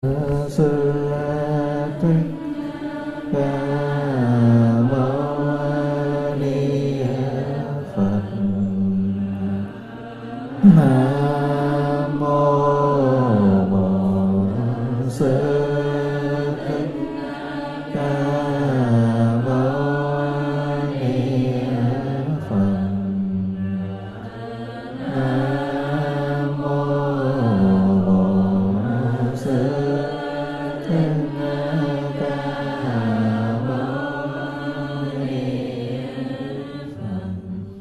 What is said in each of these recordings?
Sư Thích Ca Mâu Ni Phật. Nam mô Bổn Sư Thích Ca Mâu Ni Phật. Nam mô Bổn Sư Thích Ca Mâu Ni Phật.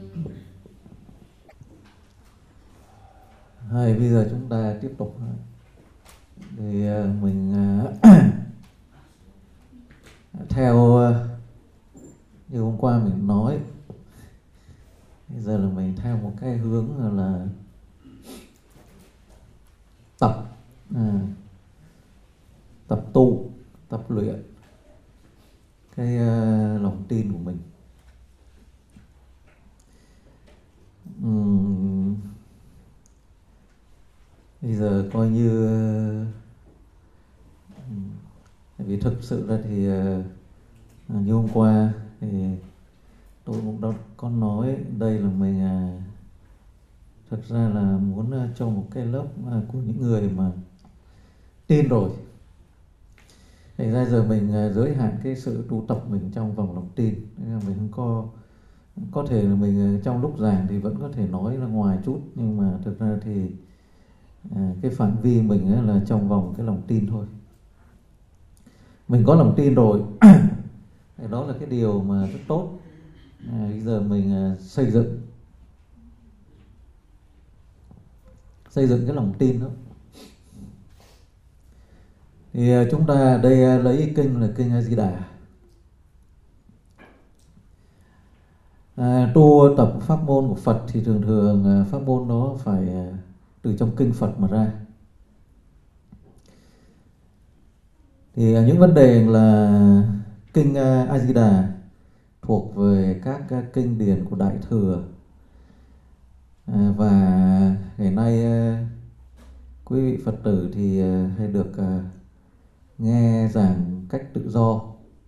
Hay, bây giờ chúng ta tiếp tục thì mình theo như hôm qua mình nói, bây giờ là mình theo một cái hướng là tập tu, tập luyện cái lòng tin của mình. Bây giờ coi như vì thực sự ra thì như hôm qua thì tôi cũng có nói đây là mình thực ra là muốn cho một cái lớp của những người mà tin rồi. Thành ra giờ mình giới hạn cái sự tu tập mình trong vòng lòng tin. Mình không có thể là mình trong lúc giảng thì vẫn có thể nói ra ngoài chút, nhưng mà thực ra thì cái phạm vi mình là trong vòng cái lòng tin thôi. Mình có lòng tin rồi đó là cái điều mà rất tốt. Bây giờ mình xây dựng cái lòng tin đó. Thì chúng ta đây lấy kinh là kinh A Di Đà. Tu tập pháp môn của Phật thì thường pháp môn đó phải từ trong kinh Phật mà ra. Thì những vấn đề là kinh A Di Đà thuộc về các kinh điển của Đại Thừa, và ngày nay quý vị Phật tử thì hay được nghe giảng cách tự do.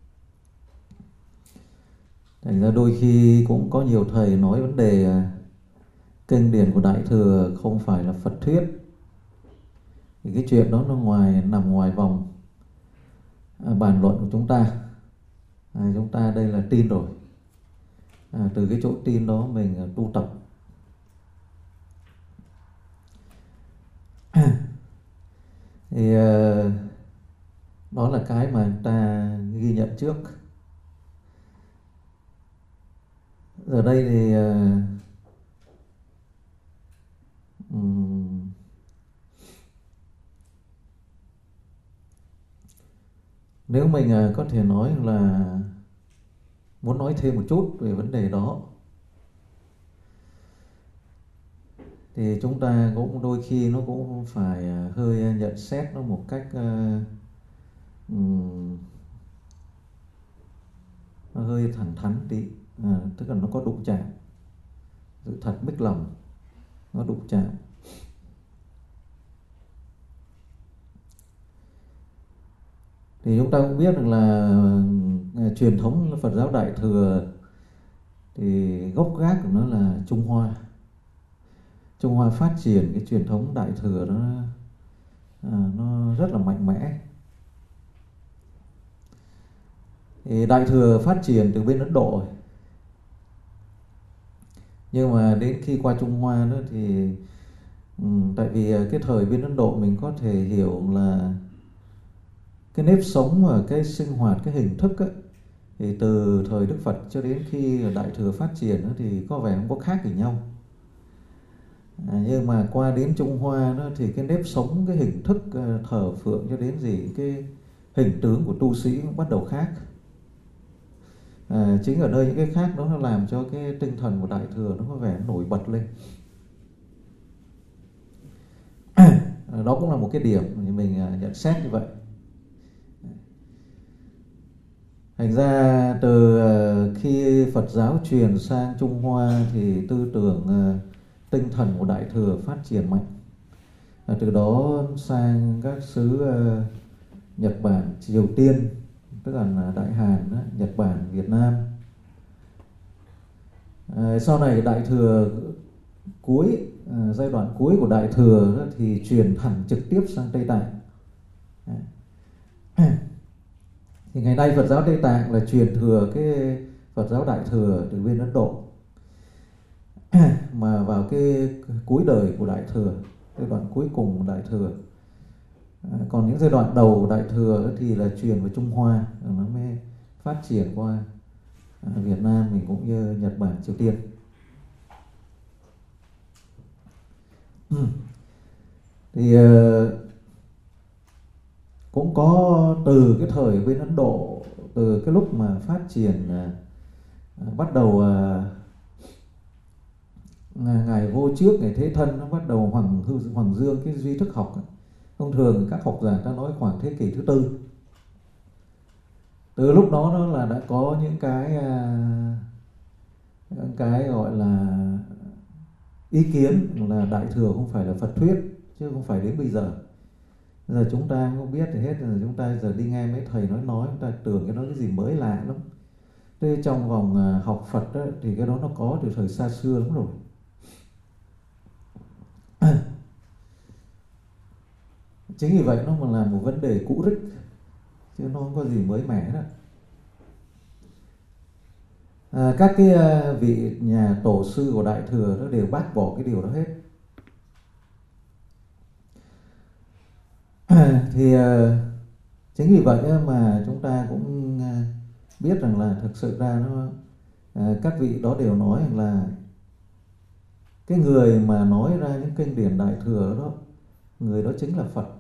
Thành ra đôi khi cũng có nhiều thầy nói vấn đề kinh điển của Đại Thừa không phải là Phật thuyết. Thì cái chuyện đó nó nằm ngoài vòng bàn luận của chúng ta. Chúng ta đây là tin rồi. Từ cái chỗ tin đó mình tu tập. Thì đó là cái mà chúng ta ghi nhận trước. Giờ đây thì nếu mình có thể nói là muốn nói thêm một chút về vấn đề đó, thì chúng ta cũng đôi khi nó cũng phải hơi nhận xét nó một cách nó hơi thẳng thắn tí, tức là nó có đụng chạm, sự thật mích lòng, nó đụng chạm. Thì chúng ta cũng biết được là truyền thống Phật giáo Đại Thừa thì gốc gác của nó là Trung Hoa. Trung Hoa phát triển cái truyền thống Đại Thừa đó nó rất là mạnh mẽ. Thì Đại Thừa phát triển từ bên Ấn Độ, nhưng mà đến khi qua Trung Hoa nữa thì tại vì cái thời bên Ấn Độ mình có thể hiểu là cái nếp sống và cái sinh hoạt, cái hình thức ấy, thì từ thời Đức Phật cho đến khi Đại Thừa phát triển thì có vẻ không có khác gì nhau. Nhưng mà qua đến Trung Hoa đó thì cái nếp sống, cái hình thức thờ phượng cho đến cái hình tướng của tu sĩ cũng bắt đầu khác. Chính ở đây những cái khác đó nó làm cho cái tinh thần của Đại Thừa nó có vẻ nổi bật lên. Đó cũng là một cái điểm thì mình nhận xét như vậy. Thành ra từ khi Phật giáo truyền sang Trung Hoa thì tư tưởng tinh thần của Đại Thừa phát triển mạnh. Từ đó sang các xứ Nhật Bản, Triều Tiên, tức là Đại Hàn đó, Nhật Bản, Việt Nam. Sau này Đại Thừa giai đoạn cuối của Đại Thừa đó, thì truyền thẳng trực tiếp sang Tây Tạng. Thì ngày nay Phật giáo Tây Tạng là truyền thừa cái Phật giáo Đại Thừa từ bên Ấn Độ. Mà vào cái cuối đời của Đại Thừa, giai đoạn cuối cùng của Đại Thừa. Còn những giai đoạn đầu Đại Thừa thì là truyền vào Trung Hoa, nó mới phát triển qua Việt Nam mình cũng như Nhật Bản, Triều Tiên. Thì cũng có từ cái thời bên Ấn Độ, từ cái lúc mà phát triển bắt đầu Ngài Vô Trước, Ngài Thế Thân nó bắt đầu hoàng dương cái duy thức học. Thông thường các học giả ta nói khoảng thế kỷ thứ tư. Từ lúc đó nó là đã có những cái gọi là ý kiến là Đại Thừa không phải là Phật thuyết, chứ không phải đến bây giờ. Giờ chúng ta không biết thì hết, rồi chúng ta giờ đi nghe mấy thầy nói chúng ta tưởng cái gì mới lạ lắm. Thế trong vòng học Phật đó, thì cái đó nó có từ thời xa xưa lắm rồi. Chính vì vậy nó mà là một vấn đề cũ rích, chứ nó không có gì mới mẻ đó. Các cái vị nhà tổ sư của Đại Thừa nó đều bác bỏ cái điều đó hết. Thì chính vì vậy mà chúng ta cũng biết rằng là thực sự ra các vị đó đều nói rằng là cái người mà nói ra những kinh điển Đại Thừa đó, người đó chính là Phật.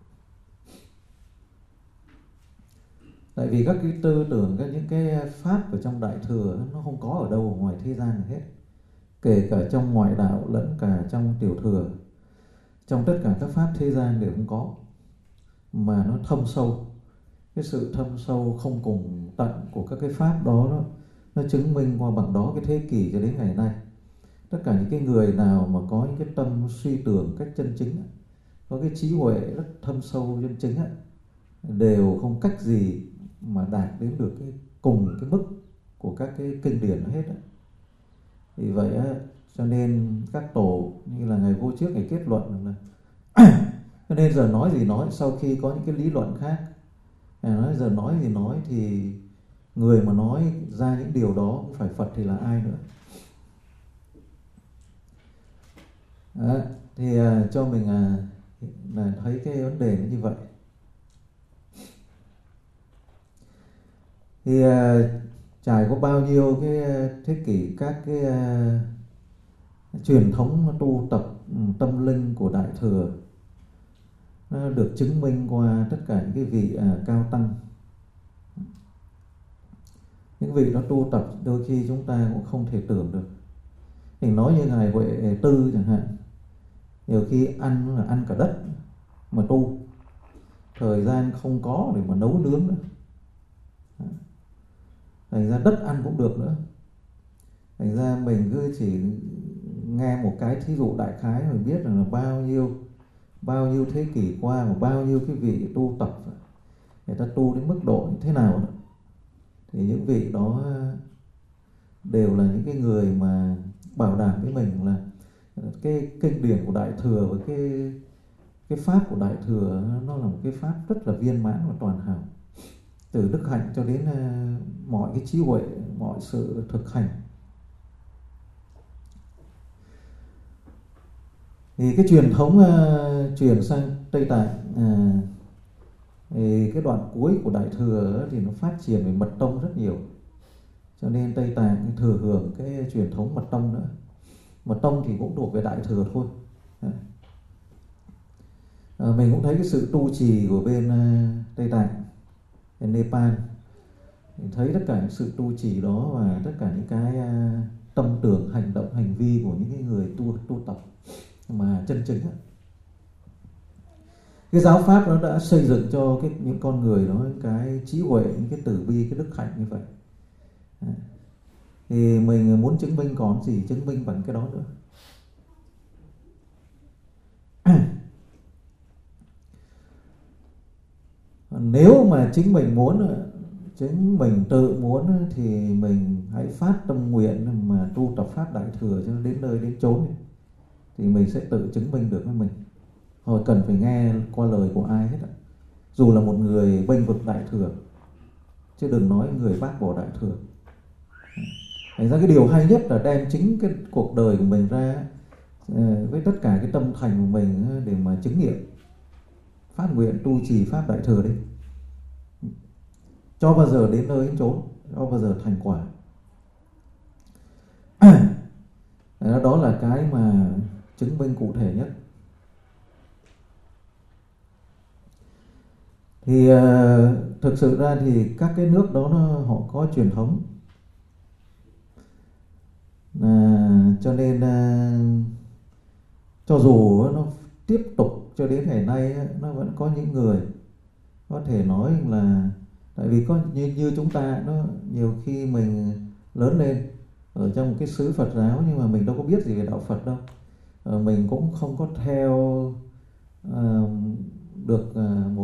Tại vì các cái tư tưởng, những cái pháp ở trong Đại Thừa nó không có ở đâu ở ngoài thế gian này hết. Kể cả trong ngoại đạo lẫn cả trong tiểu thừa, trong tất cả các pháp thế gian đều không có. Mà nó thâm sâu. Cái sự thâm sâu không cùng tận của các cái pháp đó nó chứng minh qua bằng đó cái thế kỷ cho đến ngày nay. Tất cả những cái người nào mà có những cái tâm suy tưởng cách chân chính, có cái trí huệ rất thâm sâu chân chính, đều không cách gì mà đạt đến được cùng cái mức của các cái kinh điển hết. Vì vậy cho nên các tổ như là Ngài Vô Trước, Ngài kết luận là cho nên giờ nói gì nói, sau khi có những cái lý luận khác, nói giờ nói gì nói, thì người mà nói ra những điều đó không phải Phật thì là ai nữa. Thì cho mình là thấy cái vấn đề nó như vậy. Thì trải qua bao nhiêu cái thế kỷ, các cái truyền thống tu tập tâm linh của Đại Thừa nó được chứng minh qua tất cả những cái vị cao tăng. Những vị đó tu tập đôi khi chúng ta cũng không thể tưởng được. Mình nói như Ngài Huệ Tư chẳng hạn, nhiều khi ăn là ăn cả đất mà tu, thời gian không có để mà nấu nướng nữa, thành ra đất ăn cũng được nữa. Thành ra mình cứ chỉ nghe một cái thí dụ đại khái mình biết là bao nhiêu thế kỷ qua, và bao nhiêu cái vị tu tập người ta tu đến mức độ như thế nào đó. Thì những vị đó đều là những cái người mà bảo đảm với mình là cái kinh điển của Đại Thừa và cái pháp của Đại Thừa nó là một cái pháp rất là viên mãn và toàn hảo, từ đức hạnh cho đến mọi cái trí huệ, mọi sự thực hành. Thì cái truyền thống truyền sang Tây Tạng, thì cái đoạn cuối của Đại Thừa thì nó phát triển về mật tông rất nhiều, cho nên Tây Tạng thừa hưởng cái truyền thống mật tông nữa. Mật tông thì cũng thuộc về Đại Thừa thôi. Mình cũng thấy cái sự tu trì của bên Tây Tạng, bên Nepal, mình thấy tất cả những sự tu trì đó và tất cả những cái tâm tưởng, hành động, hành vi của những cái người tu tập mà chân chính. Cái giáo pháp nó đã xây dựng cho những con người đó cái trí huệ, những cái từ bi, cái đức hạnh như vậy. Thì mình muốn chứng minh còn gì chứng minh bằng cái đó nữa. Nếu mà chính mình muốn, chính mình tự muốn thì mình hãy phát tâm nguyện mà tu tập pháp Đại Thừa cho đến nơi đến chốn, thì mình sẽ tự chứng minh được với mình. Rồi cần phải nghe qua lời của ai hết, dù là một người bênh vực Đại Thừa, chứ đừng nói người bác bỏ Đại Thừa. Thành ra cái điều hay nhất là đem chính cái cuộc đời của mình ra với tất cả cái tâm thành của mình để mà chứng nghiệm, phát nguyện tu trì pháp Đại Thừa đi, cho bao giờ đến nơi đến chốn, cho bao giờ thành quả. Đó là cái mà chứng minh cụ thể nhất. Thì thực sự ra thì các cái nước đó họ có truyền thống, cho nên cho dù nó tiếp tục cho đến ngày nay, nó vẫn có những người có thể nói là, tại vì có như chúng ta, nó nhiều khi mình lớn lên ở trong một cái xứ Phật giáo nhưng mà mình đâu có biết gì về đạo Phật đâu, mình cũng không có theo được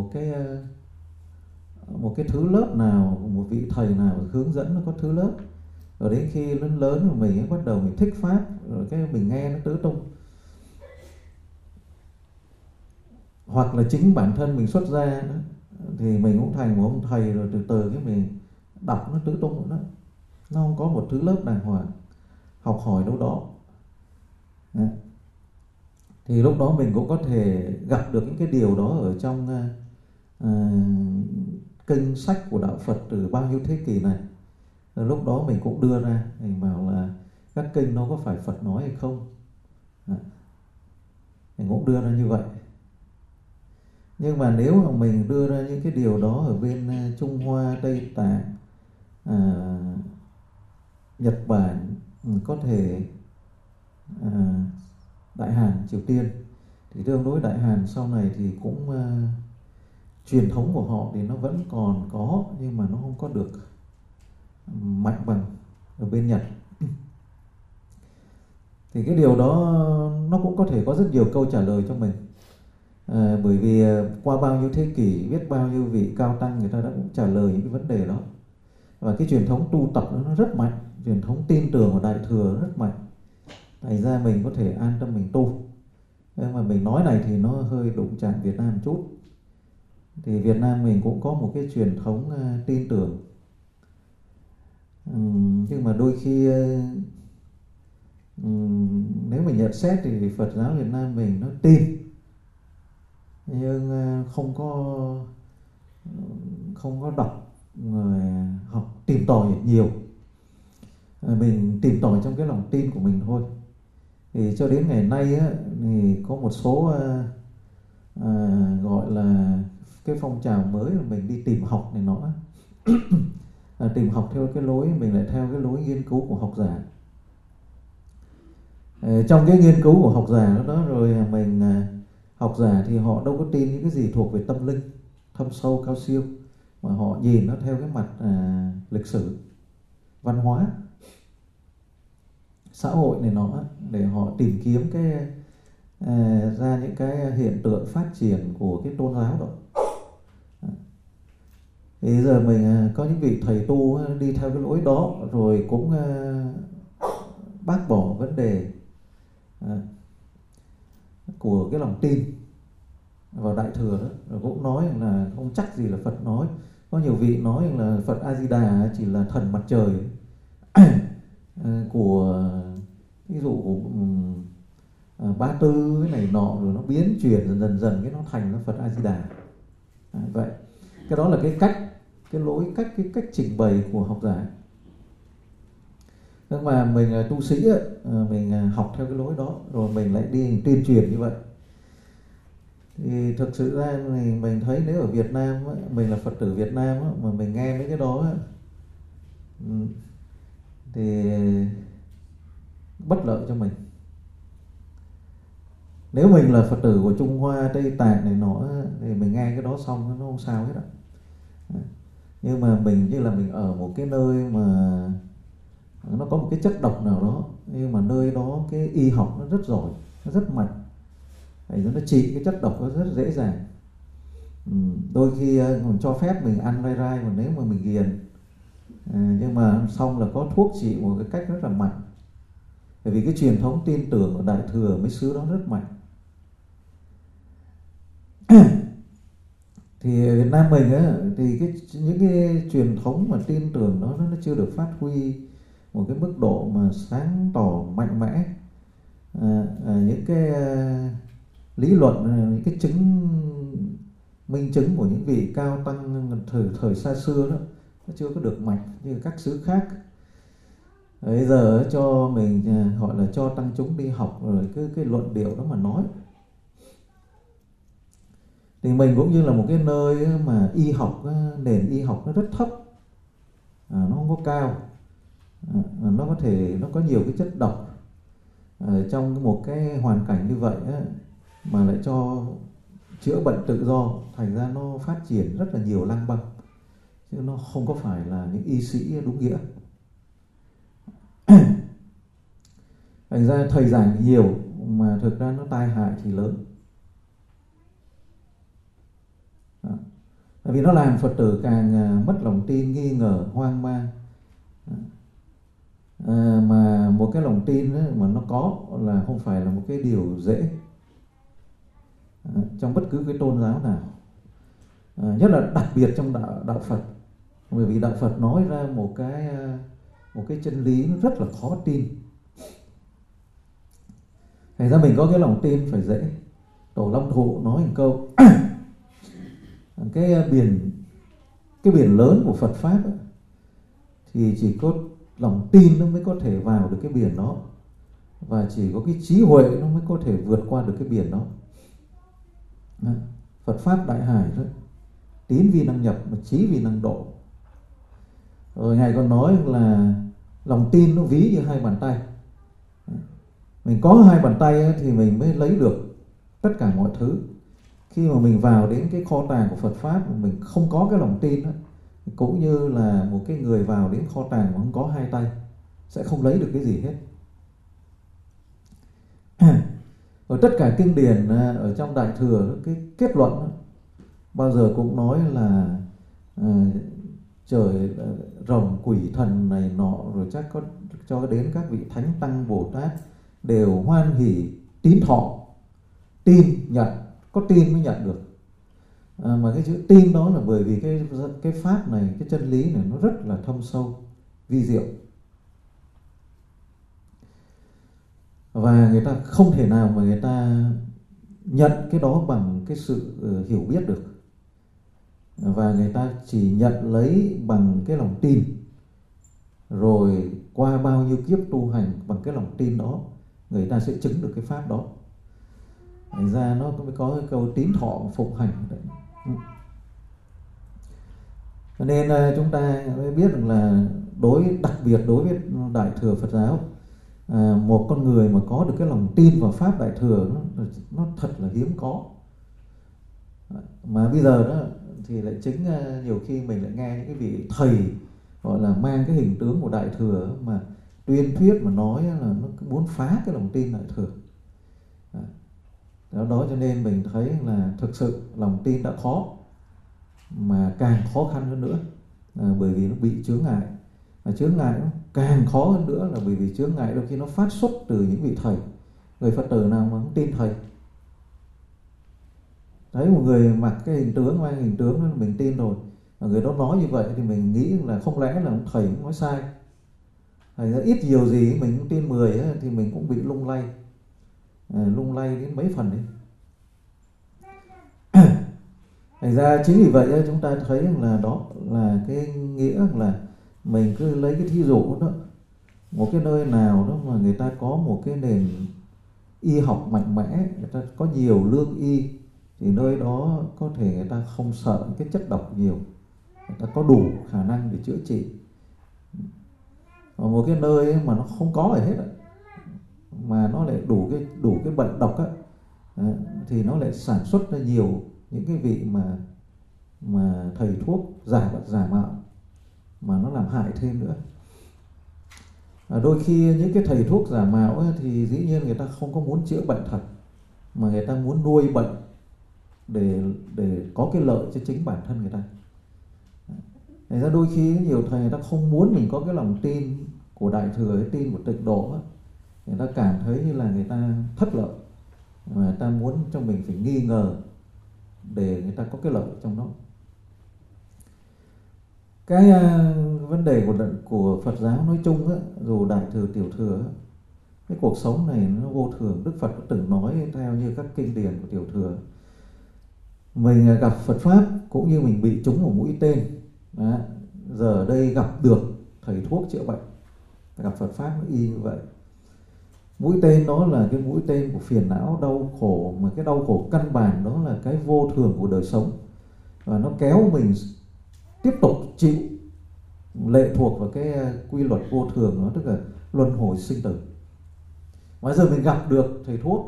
một cái thứ lớp nào, một vị thầy nào hướng dẫn, nó có thứ lớp. Rồi đến khi lớn lớn rồi mình bắt đầu mình thích pháp, rồi cái mình nghe nó tứ tung. Hoặc là chính bản thân mình xuất gia nữa, thì mình cũng thành một ông thầy, rồi từ từ cái mình đọc nó tứ tung nữa. Nó không có một thứ lớp đàng hoàng học hỏi đâu đó. Thì lúc đó mình cũng có thể gặp được những cái điều đó ở trong kinh sách của đạo Phật từ bao nhiêu thế kỷ này. Rồi lúc đó mình cũng đưa ra, mình bảo là các kinh nó có phải Phật nói hay không. Mình cũng đưa ra như vậy. Nhưng mà nếu mà mình đưa ra những cái điều đó ở bên Trung Hoa, Tây Tạng, Nhật Bản, có thể Đại Hàn, Triều Tiên, thì tương đối Đại Hàn sau này thì cũng truyền thống của họ thì nó vẫn còn có, nhưng mà nó không có được mạnh bằng ở bên Nhật. Thì cái điều đó nó cũng có thể có rất nhiều câu trả lời cho mình. Bởi vì qua bao nhiêu thế kỷ, biết bao nhiêu vị cao tăng người ta đã cũng trả lời những cái vấn đề đó. Và cái truyền thống tu tập nó rất mạnh, truyền thống tin tưởng vào Đại Thừa rất mạnh. Thành ra mình có thể an tâm mình tu. Nhưng mà mình nói này thì nó hơi đụng chạm Việt Nam chút. Thì Việt Nam mình cũng có một cái truyền thống tin tưởng. Nhưng mà đôi khi nếu mình nhận xét thì Phật giáo Việt Nam mình nó tin, nhưng không có đọc, học tìm tòi nhiều. Mình tìm tòi trong cái lòng tin của mình thôi. Thì cho đến ngày nay thì có một số gọi là cái phong trào mới là mình đi tìm học này nọ. Tìm học theo cái lối, mình lại theo cái lối nghiên cứu của học giả. Trong cái nghiên cứu của học giả đó rồi mình học giả thì họ đâu có tin những cái gì thuộc về tâm linh, thâm sâu, cao siêu, mà họ nhìn nó theo cái mặt lịch sử, văn hóa, xã hội này nọ, để họ tìm kiếm ra những cái hiện tượng phát triển của cái tôn giáo đó. Thì giờ mình có những vị thầy tu đi theo cái lối đó, rồi cũng bác bỏ vấn đề của cái lòng tin vào Đại Thừa đó, rồi cũng nói là không chắc gì là Phật nói. Có nhiều vị nói là Phật A Di Đà chỉ là thần mặt trời của ví dụ Ba Tư cái này nọ, rồi nó biến chuyển dần cái nó thành nó Phật A Di Đà. Vậy cái đó là cái cách, cái lối cách, cái cách trình bày của học giả. Nhưng mà mình tu sĩ mình học theo cái lối đó, rồi mình lại đi tuyên truyền như vậy. Thì thực sự ra mình thấy nếu ở Việt Nam mình là Phật tử Việt Nam mà mình nghe mấy cái đó thì bất lợi cho mình. Nếu mình là Phật tử của Trung Hoa, Tây Tạng này nọ thì mình nghe cái đó xong nó không sao hết ạ. Nhưng mà mình như là mình ở một cái nơi mà nó có một cái chất độc nào đó, nhưng mà nơi đó cái y học nó rất giỏi, nó rất mạnh, nó trị cái chất độc nó rất dễ dàng. Đôi khi còn cho phép mình ăn lai rai mà nếu mà mình ghiền, nhưng mà xong là có thuốc trị một cái cách rất là mạnh. Bởi vì cái truyền thống tin tưởng của Đại Thừa mấy xứ đó rất mạnh. Thì Việt Nam mình á, thì những cái truyền thống mà tin tưởng đó nó chưa được phát huy một cái mức độ mà sáng tỏ mạnh mẽ. Những cái lý luận, những cái minh chứng của những vị cao tăng thời xa xưa đó nó chưa có được mạnh như các xứ khác. Bây giờ cho mình gọi là cho tăng chúng đi học rồi cái luận điệu đó mà nói, thì mình cũng như là một cái nơi mà y học, nền y học nó rất thấp, nó không có cao, nó có nhiều cái chất độc. Trong một cái hoàn cảnh như vậy mà lại cho chữa bệnh tự do, thành ra nó phát triển rất là nhiều lăng băng, chứ nó không có phải là những y sĩ đúng nghĩa. Thành ra thầy giảng nhiều mà thực ra nó tai hại thì lớn. Bởi vì nó làm Phật tử càng mất lòng tin, nghi ngờ, hoang mang. Mà một cái lòng tin ấy, mà nó có là không phải là một cái điều dễ trong bất cứ cái tôn giáo nào, nhất là đặc biệt trong đạo Phật. Bởi vì đạo Phật nói ra một cái chân lý nó rất là khó tin. Thành ra mình có cái lòng tin phải dễ. Tổ Long Thụ nói một câu cái biển lớn của Phật Pháp ấy, thì chỉ có lòng tin nó mới có thể vào được cái biển đó, và chỉ có cái trí huệ nó mới có thể vượt qua được cái biển đó. Phật Pháp đại hải đó, tín vi năng nhập mà trí vi năng độ. Rồi Ngài còn nói là lòng tin nó ví như hai bàn tay. Mình có hai bàn tay ấy, thì mình mới lấy được tất cả mọi thứ. Khi mà mình vào đến cái kho tàng của Phật Pháp mà mình không có cái lòng tin ấy, cũng như là một cái người vào đến kho tàng mà không có hai tay, sẽ không lấy được cái gì hết. Rồi tất cả kinh điển ở trong Đại Thừa, cái kết luận bao giờ cũng nói là trời rồng quỷ thần này nọ, rồi chắc có cho đến các vị thánh tăng Bồ Tát đều hoan hỷ tín thọ, tin nhận, có tin mới nhận được. Mà cái chữ tin đó là bởi vì cái pháp này, cái chân lý này nó rất là thâm sâu, vi diệu, và người ta không thể nào mà người ta nhận cái đó bằng cái sự hiểu biết được, và người ta chỉ nhận lấy bằng cái lòng tin. Rồi qua bao nhiêu kiếp tu hành bằng cái lòng tin đó, người ta sẽ chứng được cái pháp đó. Thành ra nó mới có cái câu tín thọ phụng hành đấy. Cho nên chúng ta mới biết rằng là đặc biệt đối với Đại Thừa Phật giáo, một con người mà có được cái lòng tin vào pháp Đại Thừa nó thật là hiếm có. Mà bây giờ đó thì lại chính nhiều khi mình lại nghe những cái vị thầy gọi là mang cái hình tướng của Đại Thừa mà tuyên thuyết, mà nói là nó muốn phá cái lòng tin Đại Thừa. Đó cho nên mình thấy là thực sự lòng tin đã khó, mà càng khó khăn hơn nữa bởi vì nó bị chướng ngại. Và chướng ngại nó càng khó hơn nữa là bởi vì chướng ngại đôi khi nó phát xuất từ những vị thầy. Người Phật tử nào mà không tin thầy, thấy một người mặc cái hình tướng, mang hình tướng đó mình tin rồi, mà người đó nói như vậy thì mình nghĩ là không lẽ là ông thầy cũng nói sai. Thành ra ít nhiều gì mình cũng tin 10 ấy, thì mình cũng bị lung lay đến mấy phần đấy. Thành ra chính vì vậy chúng ta thấy là đó là cái nghĩa là mình cứ lấy cái thí dụ đó, một cái nơi nào đó mà người ta có một cái nền y học mạnh mẽ, người ta có nhiều lương y, thì nơi đó có thể người ta không sợ cái chất độc nhiều, người ta có đủ khả năng để chữa trị. Ở một cái nơi mà nó không có gì hết, mà nó lại đủ cái bệnh độc á, thì nó lại sản xuất ra nhiều những cái vị mà thầy thuốc giả mạo, mà nó làm hại thêm nữa. Đôi khi những cái thầy thuốc giả mạo ấy, thì dĩ nhiên người ta không có muốn chữa bệnh thật, mà người ta muốn nuôi bệnh để có cái lợi cho chính bản thân người ta. Thành ra đôi khi nhiều thầy người ta không muốn mình có cái lòng tin của Đại Thừa, cái tin của Tịnh Độ, người ta cảm thấy như là người ta thất lợi, mà người ta muốn cho mình phải nghi ngờ để người ta có cái lợi trong đó. Cái vấn đề của Phật giáo nói chung á, dù Đại Thừa Tiểu Thừa á, cái cuộc sống này nó vô thường. Đức Phật có từng nói theo như các kinh điển của Tiểu Thừa, mình gặp Phật Pháp cũng như mình bị trúng một mũi tên. Đó. Giờ ở đây gặp được thầy thuốc chữa bệnh, gặp Phật Pháp nó y như vậy. Mũi tên đó là cái mũi tên của phiền não, đau khổ, mà cái đau khổ căn bản đó là cái vô thường của đời sống, và nó kéo mình tiếp tục chịu lệ thuộc vào cái quy luật vô thường đó, tức là luân hồi sinh tử. Mà giờ mình gặp được thầy thuốc,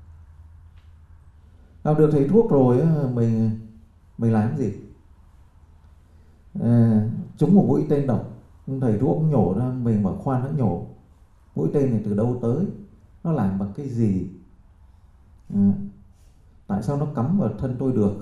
rồi mình làm gì? Trúng một mũi tên độc, thầy thuốc nhổ ra, mình bảo khoan, nó nhổ mũi tên này từ đâu tới, nó làm bằng cái gì, tại sao nó cắm vào thân tôi được,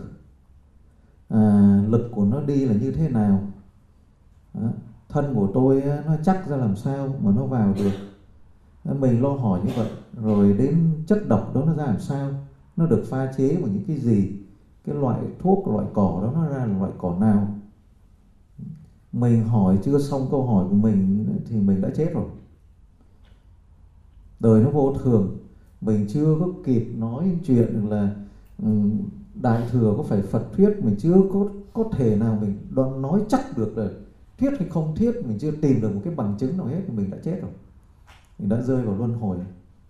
lực của nó đi là như thế nào, thân của tôi nó chắc ra làm sao mà nó vào được. Mình lo hỏi như vậy. Rồi đến chất độc đó nó ra làm sao, nó được pha chế bằng những cái gì, cái loại thuốc, loại cỏ đó nó ra là loại cỏ nào. Mình hỏi chưa xong câu hỏi của mình thì mình đã chết rồi. Đời nó vô thường, mình chưa có kịp nói chuyện là Đại Thừa có phải Phật thuyết, mình chưa có thể nào mình nói chắc được là thuyết hay không thuyết, mình chưa tìm được một cái bằng chứng nào hết thì mình đã chết rồi, mình đã rơi vào luân hồi.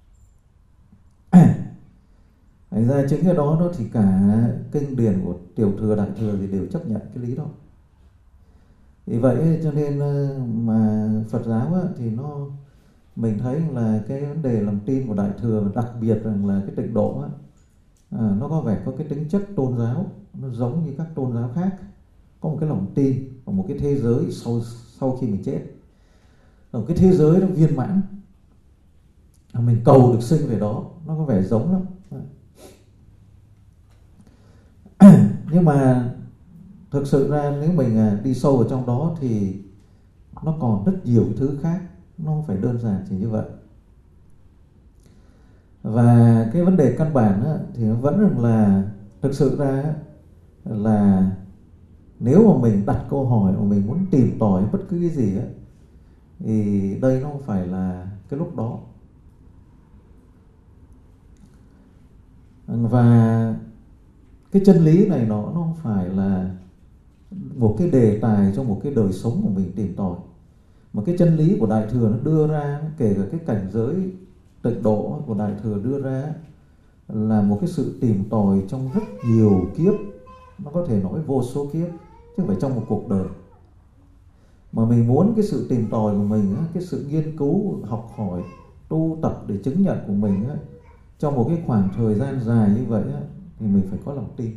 Thành ra chính cái đó thì cả kinh điển của Tiểu Thừa, Đại Thừa thì đều chấp nhận cái lý đó. Vì vậy cho nên mà Phật giáo thì mình thấy là cái vấn đề lòng tin của Đại Thừa, đặc biệt rằng là cái Tịnh Độ nó có vẻ có cái tính chất tôn giáo, nó giống như các tôn giáo khác, có một cái lòng tin vào một cái thế giới sau khi mình chết, một cái thế giới nó viên mãn, mình cầu được sinh về đó, nó có vẻ giống lắm. Nhưng mà thực sự ra nếu mình đi sâu vào trong đó thì nó còn rất nhiều thứ khác, nó không phải đơn giản chỉ như vậy. Và cái vấn đề căn bản thì nó vẫn là thực sự ra là nếu mà mình đặt câu hỏi mà mình muốn tìm tòi bất cứ cái gì thì đây nó không phải là cái lúc đó. Và cái chân lý này nó không phải là một cái đề tài cho một cái đời sống của mình tìm tòi, mà cái chân lý của Đại Thừa nó đưa ra, kể cả cái cảnh giới Tịnh Độ của Đại Thừa đưa ra là một cái sự tìm tòi trong rất nhiều kiếp, nó có thể nói vô số kiếp chứ không phải trong một cuộc đời. Mà mình muốn cái sự tìm tòi của mình, cái sự nghiên cứu, học hỏi, tu tập để chứng nhận của mình trong một cái khoảng thời gian dài như vậy thì mình phải có lòng tin.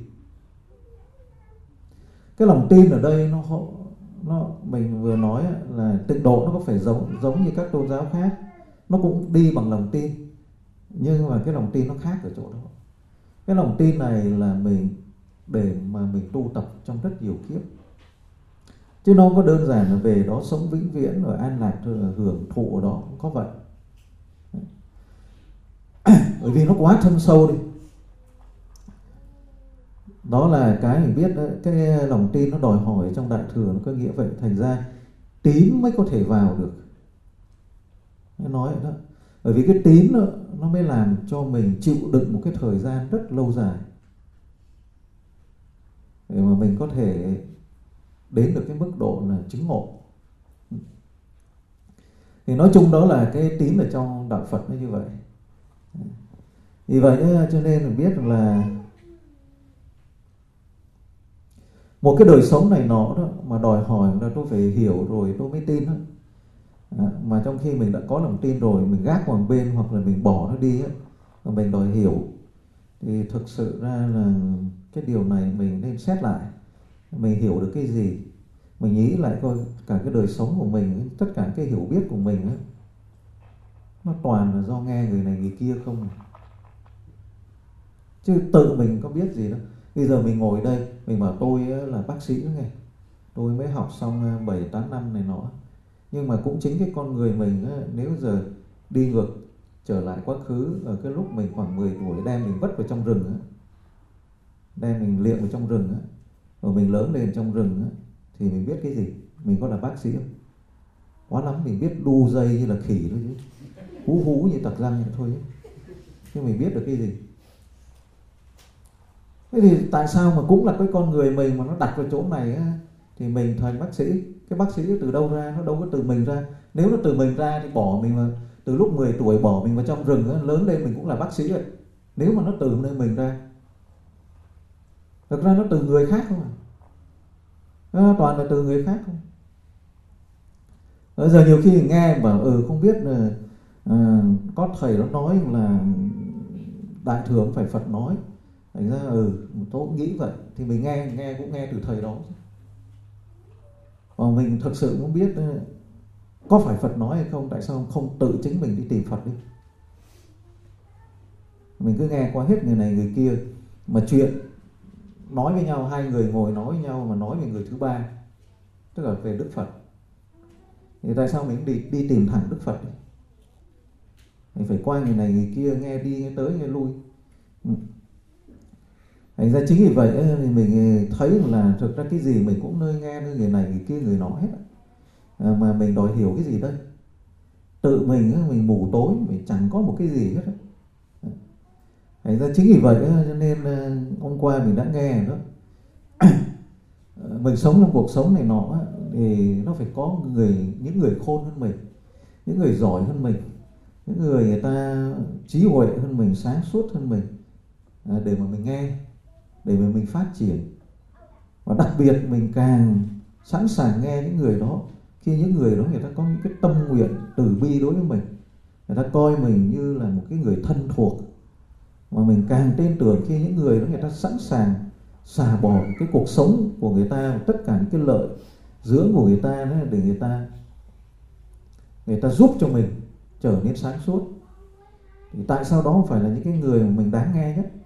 Cái lòng tin ở đây nó mình vừa nói là Tịnh Độ nó có phải giống như các tôn giáo khác, nó cũng đi bằng lòng tin, nhưng mà cái lòng tin nó khác ở chỗ đó. Cái lòng tin này là mình để mà mình tu tập trong rất nhiều kiếp, chứ nó không có đơn giản là về đó sống vĩnh viễn rồi an lạc rồi hưởng thụ ở đó, không có vậy. Bởi vì nó quá thâm sâu đi. Đó là cái mình biết đó, cái lòng tin nó đòi hỏi trong Đại Thừa nó có nghĩa vậy. Thành ra tín mới có thể vào được. Nói vậy đó. Bởi vì cái tín nó mới làm cho mình chịu đựng một cái thời gian rất lâu dài để mà mình có thể đến được cái mức độ là chứng ngộ. Thì nói chung đó là cái tín ở trong đạo Phật nó như vậy. Vì vậy cho nên mình biết là một cái đời sống này nó đó mà đòi hỏi là tôi phải hiểu rồi tôi mới tin đó. Mà trong khi mình đã có lòng tin rồi, mình gác vào một bên hoặc là mình bỏ nó đi và mình đòi hiểu, thì thực sự ra là cái điều này mình nên xét lại. Mình hiểu được cái gì, mình nghĩ lại coi cả cái đời sống của mình, tất cả cái hiểu biết của mình nó toàn là do nghe người này người kia không, chứ tự mình có biết gì đâu. Bây giờ mình ngồi đây, mình bảo tôi là bác sĩ đó nghe, tôi mới học xong 7-8 năm này nọ. Nhưng mà cũng chính cái con người mình nếu giờ đi ngược trở lại quá khứ, ở cái lúc mình khoảng 10 tuổi đem mình vất vào trong rừng, đem mình liệng vào trong rừng, rồi mình lớn lên trong rừng, thì mình biết cái gì? Mình có là bác sĩ không? Quá lắm mình biết đu dây như là khỉ thôi chứ, hú hú như tặc răng vậy thôi chứ. Nhưng mình biết được cái gì? Thế thì tại sao mà cũng là cái con người mình mà nó đặt vào chỗ này thì mình thành bác sĩ? Cái bác sĩ từ đâu ra? Nó đâu có từ mình ra. Nếu nó từ mình ra thì bỏ mình vào, từ lúc 10 tuổi bỏ mình vào trong rừng, lớn lên mình cũng là bác sĩ rồi. Nếu mà nó từ nơi mình ra. Thực ra nó từ người khác không à? Nó toàn là từ người khác không. Bây giờ nhiều khi mình nghe bảo không biết là có thầy nó nói là đại thừa phải Phật nói. Thành ra tôi cũng nghĩ vậy. Thì mình nghe cũng nghe từ thầy đó. Và mình thực sự muốn biết có phải Phật nói hay không. Tại sao không tự chính mình đi tìm Phật đi. Mình cứ nghe qua hết người này người kia. Mà chuyện nói với nhau, hai người ngồi nói với nhau mà nói về người thứ ba, tức là về Đức Phật, thì tại sao mình đi tìm thẳng Đức Phật đi? Mình phải qua người này người kia, nghe đi nghe tới nghe lui. Thành ra chính vì vậy thì mình thấy là thực ra cái gì mình cũng nơi nghe nơi người này người kia người nọ hết. Mà mình đòi hiểu cái gì đây? Tự mình mù tối, mình chẳng có một cái gì hết. Thành ra chính vì vậy cho nên hôm qua mình đã nghe đó. Mình sống trong cuộc sống này nọ thì nó phải có những người khôn hơn mình, những người giỏi hơn mình, những người ta trí huệ hơn mình, sáng suốt hơn mình, để mà mình nghe, để mà mình phát triển. Và đặc biệt mình càng sẵn sàng nghe những người đó khi những người đó người ta có những cái tâm nguyện từ bi đối với mình, người ta coi mình như là một cái người thân thuộc. Mà mình càng tin tưởng khi những người đó người ta sẵn sàng xả bỏ cái cuộc sống của người ta, tất cả những cái lợi dưỡng của người ta đó, để người ta giúp cho mình trở nên sáng suốt. Thì tại sao đó không phải là những cái người mà mình đáng nghe nhất?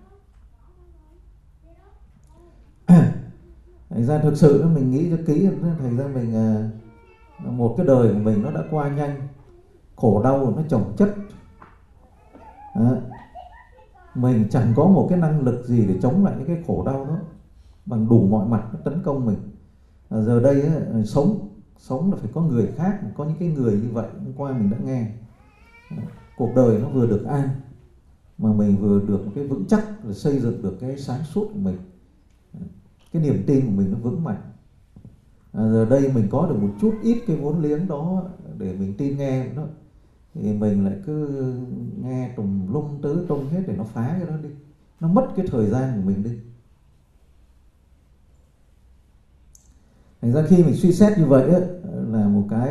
Thành ra thực sự mình nghĩ cho kỹ, thành ra mình một cái đời của mình nó đã qua nhanh, khổ đau nó chồng chất. Mình chẳng có một cái năng lực gì để chống lại những cái khổ đau đó, bằng đủ mọi mặt nó tấn công mình. Giờ đây sống là phải có người khác, có những cái người như vậy. Hôm qua mình đã nghe cuộc đời nó vừa được an, mà mình vừa được một cái vững chắc, để xây dựng được cái sáng suốt của mình, cái niềm tin của mình nó vững mạnh. Giờ đây mình có được một chút ít cái vốn liếng đó để mình tin nghe đó, thì mình lại cứ nghe tùm lum tứ tung hết để nó phá cái đó đi, nó mất cái thời gian của mình đi. Thành ra khi mình suy xét như vậy là một cái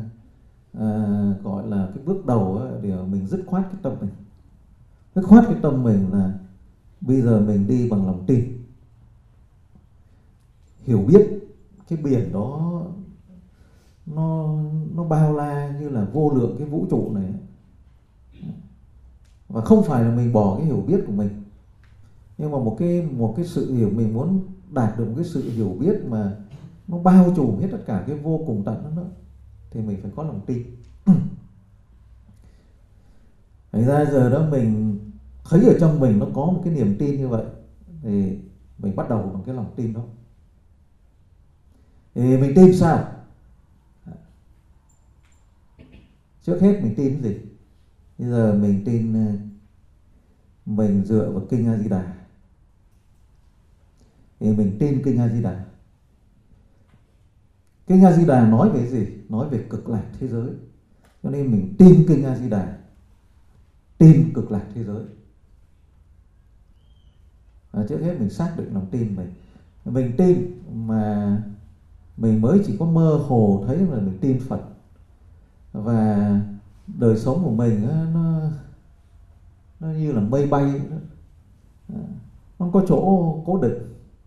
gọi là cái bước đầu để mình dứt khoát cái tâm mình. Dứt khoát cái tâm mình là bây giờ mình đi bằng lòng tin, hiểu biết cái biển đó nó bao la như là vô lượng cái vũ trụ này. Và không phải là mình bỏ cái hiểu biết của mình, nhưng mà một cái sự hiểu, mình muốn đạt được một cái sự hiểu biết mà nó bao trùm hết tất cả cái vô cùng tận đó, thì mình phải có lòng tin. Thành ra giờ đó mình thấy ở trong mình nó có một cái niềm tin như vậy, thì mình bắt đầu bằng cái lòng tin đó. Thì mình tin sao? Trước hết mình tin cái gì? Bây giờ mình tin mình dựa vào Kinh A Di Đà. Thì mình tin Kinh A Di Đà. Kinh A Di Đà nói về cái gì? Nói về cực lạc thế giới. Cho nên mình tin Kinh A Di Đà, tin cực lạc thế giới. Trước hết mình xác định lòng tin mình. Mình tin mà mình mới chỉ có mơ hồ thấy là mình tin Phật. Và đời sống của mình nó như là mây bay, nó không có chỗ cố định.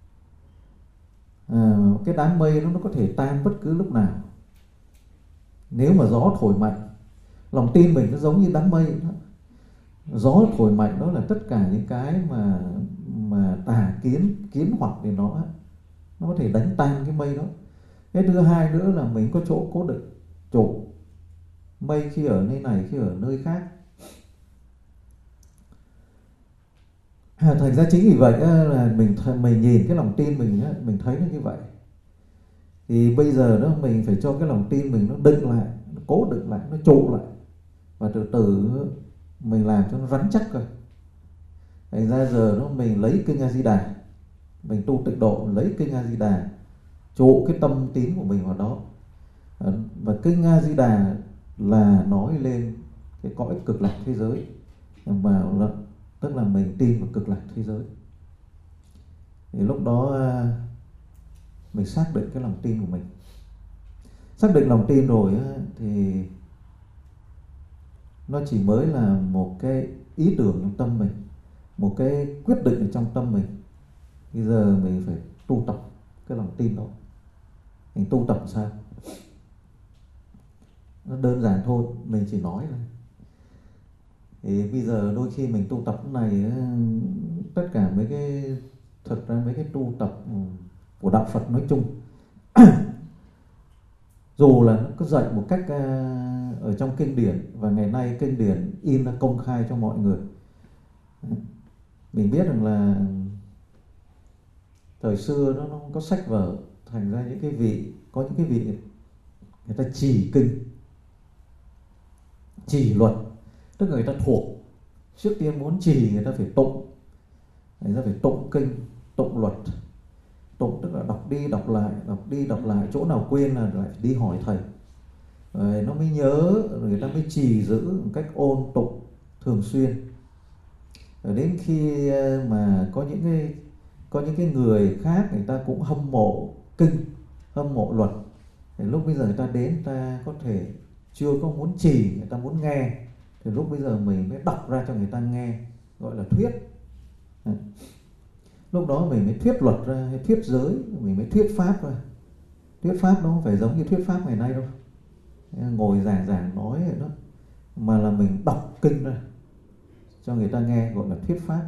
Cái đám mây nó có thể tan bất cứ lúc nào nếu mà gió thổi mạnh. Lòng tin mình nó giống như đám mây đó. Gió thổi mạnh đó là tất cả những cái mà mà tà kiến hoặc thì nó có thể đánh tan cái mây đó. Cái thứ hai nữa là mình có chỗ cố định, chỗ mây khi ở nơi này, khi ở nơi khác. Thành ra chính vì vậy là mình nhìn cái lòng tin mình thấy nó như vậy. Thì bây giờ đó mình phải cho cái lòng tin mình nó định lại, nó cố định lại, nó trụ lại, và từ từ mình làm cho nó rắn chắc rồi. Thành ra giờ đó mình lấy kinh A Di Đà, mình tu tịnh độ, lấy kinh A Di Đà trụ cái tâm tín của mình vào đó. Và kinh A Di Đà là nói lên cái cõi cực lạc thế giới, mà tức là mình tin vào cực lạc thế giới. Thì lúc đó mình xác định cái lòng tin của mình. Xác định lòng tin rồi thì nó chỉ mới là một cái ý tưởng trong tâm mình, một cái quyết định ở trong tâm mình. Bây giờ mình phải tu tập cái lòng tin đó. Mình tu tập sao? Nó đơn giản thôi, mình chỉ nói thôi. Thì bây giờ đôi khi mình tu tập này, tất cả mấy cái, thật ra mấy cái tu tập của đạo Phật nói chung, dù là nó có dạy một cách ở trong kinh điển, và ngày nay kinh điển in ra công khai cho mọi người. Mình biết rằng là thời xưa nó không có sách vở, thành ra những cái vị, có những cái vị người ta trì kinh, trì luật, tức là người ta thuộc. Trước tiên muốn trì người ta phải tụng, người ta phải tụng kinh, tụng luật. Tụng tức là đọc đi đọc lại, chỗ nào quên là lại đi hỏi thầy, rồi nó mới nhớ, rồi người ta mới trì giữ một cách ôn tụng thường xuyên. Rồi đến khi mà có những cái người khác người ta cũng hâm mộ kinh, hâm mộ luật, thì lúc bây giờ người ta đến, người ta có thể chưa có muốn trì, người ta muốn nghe, thì lúc bây giờ mình mới đọc ra cho người ta nghe, gọi là thuyết. Lúc đó mình mới thuyết luật ra, hay thuyết giới, mình mới thuyết pháp ra. Thuyết pháp nó không phải giống như thuyết pháp ngày nay đâu, ngồi giảng nói vậy đó, mà là mình đọc kinh ra cho người ta nghe, gọi là thuyết pháp.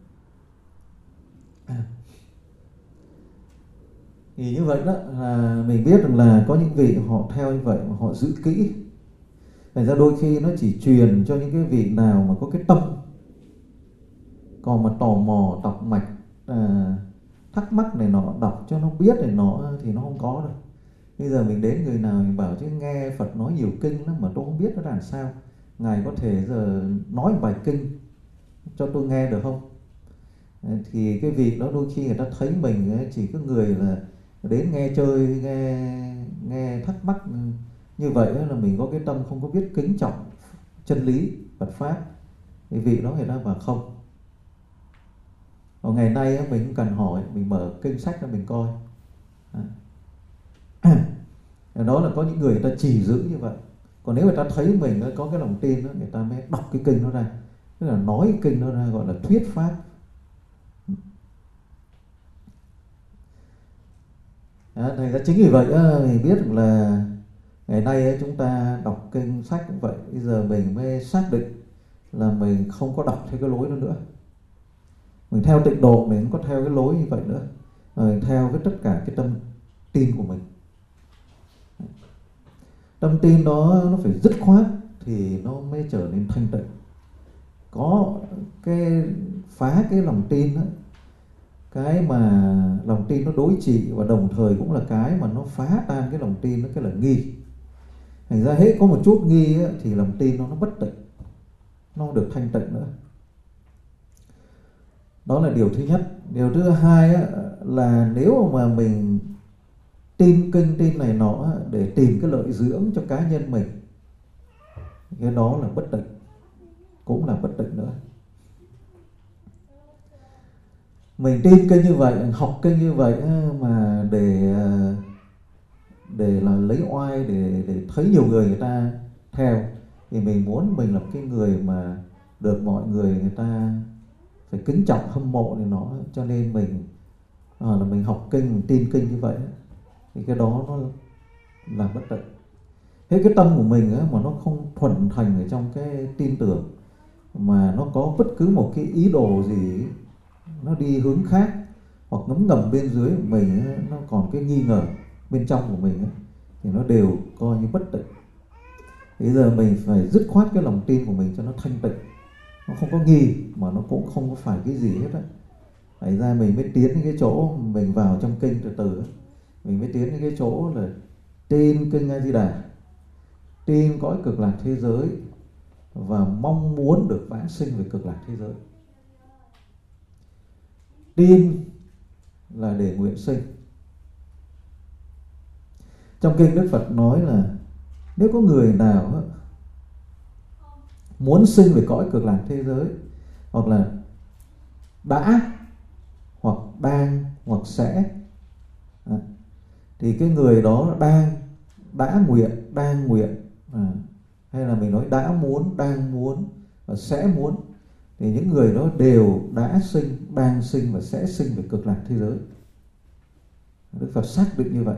Thì như vậy đó là mình biết rằng là có những vị họ theo như vậy mà họ giữ kỹ. Thành ra đôi khi nó chỉ truyền cho những cái vị nào mà có cái tâm, còn mà tò mò đọc mạch, thắc mắc này nọ, đọc cho nó biết này nọ thì nó không có đâu. Bây giờ mình đến người nào mình bảo chứ nghe Phật nói nhiều kinh lắm mà tôi không biết nó làm sao, Ngài có thể giờ nói một bài kinh cho tôi nghe được không? Thì cái vị đó đôi khi người ta thấy mình chỉ có người là đến nghe chơi, nghe thắc mắc như vậy là mình có cái tâm không có biết kính trọng chân lý Phật pháp. Thì vị đó người ta bảo không. Ở ngày nay mình cũng cần hỏi, mình mở kinh sách ra mình coi. Đó là có những người ta trì giữ như vậy. Còn nếu người ta thấy mình có cái lòng tin đó, người ta mới đọc cái kinh đó ra, tức là nói cái kinh đó ra, gọi là thuyết pháp. Thành ra chính vì vậy mình biết là ngày nay chúng ta đọc kinh sách cũng vậy. Bây giờ mình mới xác định là mình không có đọc theo cái lối đó nữa. Mình theo tịnh độ, mình không có theo cái lối như vậy nữa. Mình theo với tất cả cái tâm tin của mình. Tâm tin đó nó phải dứt khoát thì nó mới trở nên thanh tịnh. Có cái phá cái lòng tin đó, cái mà lòng tin nó đối trị, và đồng thời cũng là cái mà nó phá tan cái lòng tin, nó cái là nghi. Thành ra hết có một chút nghi thì lòng tin nó bất tịnh, nó không được thanh tịnh nữa. Đó là điều thứ nhất. Điều thứ hai là nếu mà mình tin kinh tin này nọ để tìm cái lợi dưỡng cho cá nhân mình, cái đó là bất tịnh, cũng là bất tịnh nữa. Mình tin kinh như vậy, học kinh như vậy mà để là lấy oai, để thấy nhiều người ta theo, thì mình muốn mình là cái người mà được mọi người ta phải kính trọng, hâm mộ này nọ, cho nên mình là mình học kinh, mình tin kinh như vậy, thì cái đó nó là bất tịnh. Thế cái tâm của mình mà nó không thuần thành ở trong cái tin tưởng, mà nó có bất cứ một cái ý đồ gì nó đi hướng khác, hoặc ngấm ngầm bên dưới của mình nó còn cái nghi ngờ bên trong của mình thì nó đều coi như bất tịnh. Bây giờ mình phải dứt khoát cái lòng tin của mình cho nó thanh tịnh, nó không có nghi mà nó cũng không có phải cái gì hết á. Thành ra mình mới tiến đến cái chỗ mình vào trong kinh từ từ, mình mới tiến đến cái chỗ là tin kinh A Di Đà, tin cõi cực lạc thế giới và mong muốn được vãng sinh về cực lạc thế giới. Tin là để nguyện sinh. Trong kinh Đức Phật nói là nếu có người nào muốn sinh về cõi cực lạc thế giới, hoặc là đã, hoặc đang, hoặc sẽ, thì cái người đó đã nguyện, đang nguyện, hay là mình nói đã muốn, đang muốn và sẽ muốn, thì những người đó đều đã sinh, đang sinh và sẽ sinh về cực lạc thế giới. Đức Phật xác định như vậy.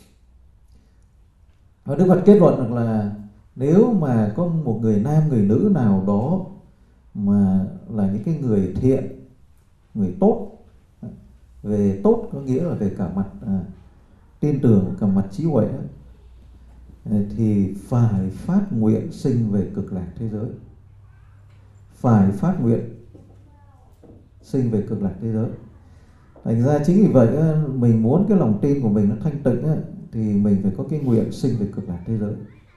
Và Đức Phật kết luận được là nếu mà có một người nam, người nữ nào đó mà là những cái người thiện, người tốt, về tốt có nghĩa là về cả mặt tin tưởng, cả mặt trí huệ, thì phải phát nguyện sinh về cực lạc thế giới. Phải phát nguyện sinh về cực lạc thế giới. Thành ra chính vì vậy mình muốn cái lòng tin của mình nó thanh tịnh thì mình phải có cái nguyện sinh về cực lạc thế giới.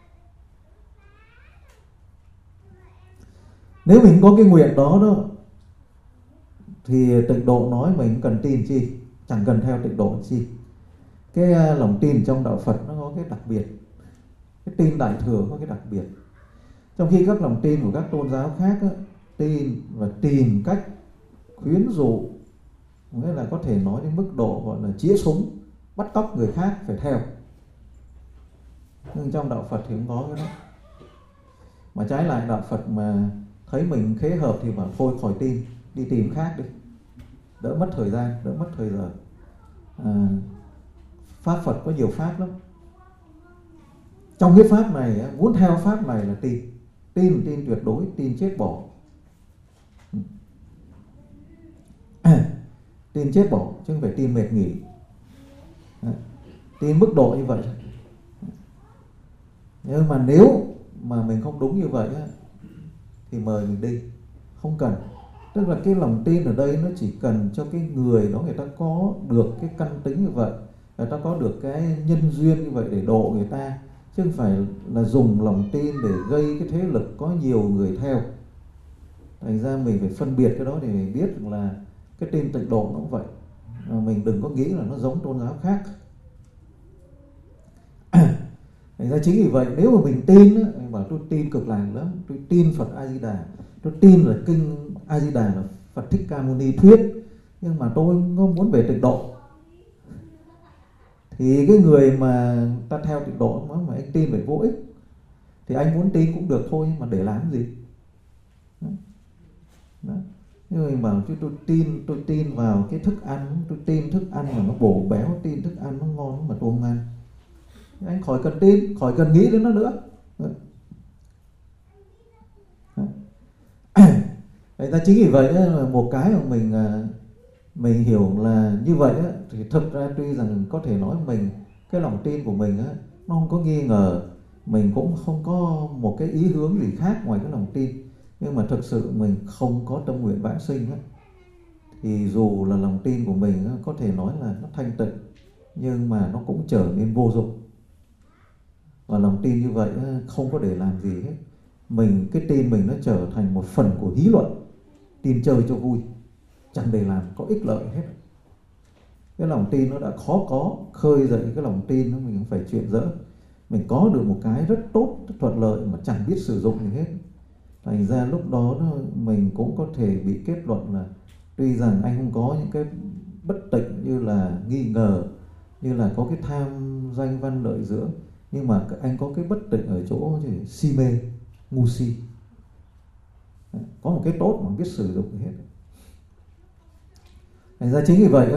Nếu mình có cái nguyện đó thì tịnh độ nói mình cần tin chi, chẳng cần theo tịnh độ chi. Cái lòng tin trong đạo Phật nó có cái đặc biệt, cái tin đại thừa có cái đặc biệt. Trong khi các lòng tin của các tôn giáo khác tin và tìm cách khuyến dụ, nghĩa là có thể nói đến mức độ gọi là chĩa súng bắt cóc người khác phải theo. Nhưng trong đạo Phật thì không có cái đó. Mà trái lại đạo Phật mà thấy mình khế hợp thì bảo thôi khỏi tin, đi tìm khác đi, đỡ mất thời gian, đỡ mất thời giờ. Pháp Phật có nhiều pháp lắm. Trong cái pháp này muốn theo pháp này là tin tuyệt đối, tin chết bỏ. Tin chết bỏ chứ không phải tin mệt nghỉ. Tin mức độ như vậy. Nhưng mà nếu mà mình không đúng như vậy thì mời mình đi, không cần. Tức là cái lòng tin ở đây nó chỉ cần cho cái người đó người ta có được cái căn tính như vậy, người ta có được cái nhân duyên như vậy để độ người ta, chứ không phải là dùng lòng tin để gây cái thế lực có nhiều người theo. Thành ra mình phải phân biệt cái đó để mình biết là cái tin tịnh độ nó cũng vậy. Mình đừng có nghĩ là nó giống tôn giáo khác. Thành ra chính vì vậy nếu mà mình tin, mình bảo tôi tin cực lạc lắm, tôi tin Phật A Di Đà, tôi tin là kinh A Di Đà là Phật Thích Ca Mâu Ni thuyết, nhưng mà tôi không muốn về tịnh độ, thì cái người mà ta theo tịnh độ mà anh tin phải vô ích. Thì anh muốn tin cũng được thôi, nhưng mà để làm gì? Đó. Nhưng mình bảo chứ tôi tin vào cái thức ăn, tôi tin thức ăn mà nó bổ béo, tin thức ăn nó ngon mà tôi không ăn. Anh khỏi cần tin, khỏi cần nghĩ đến nó nữa. Vậy ta chính vì vậy là một cái mà mình hiểu là như vậy thì thực ra tuy rằng có thể nói mình cái lòng tin của mình nó không có nghi ngờ, mình cũng không có một cái ý hướng gì khác ngoài cái lòng tin, nhưng mà thực sự mình không có tâm nguyện vãng sinh thì dù là lòng tin của mình có thể nói là nó thanh tịnh, nhưng mà nó cũng trở nên vô dụng. Và lòng tin như vậy không có để làm gì hết. Cái tin mình nó trở thành một phần của hí luận, tin chơi cho vui, chẳng để làm có ích lợi hết. Cái lòng tin nó đã khó có, khơi dậy cái lòng tin nó mình phải chuyện dỡ. Mình có được một cái rất tốt, rất thuận lợi mà chẳng biết sử dụng gì hết. Thành ra lúc đó mình cũng có thể bị kết luận là tuy rằng anh không có những cái bất tịnh như là nghi ngờ, như là có cái tham danh văn lợi dưỡng, nhưng mà anh có cái bất tịnh ở chỗ thì si mê, ngu si. Có một cái tốt mà không biết sử dụng gì hết. Thành ra chính vì vậy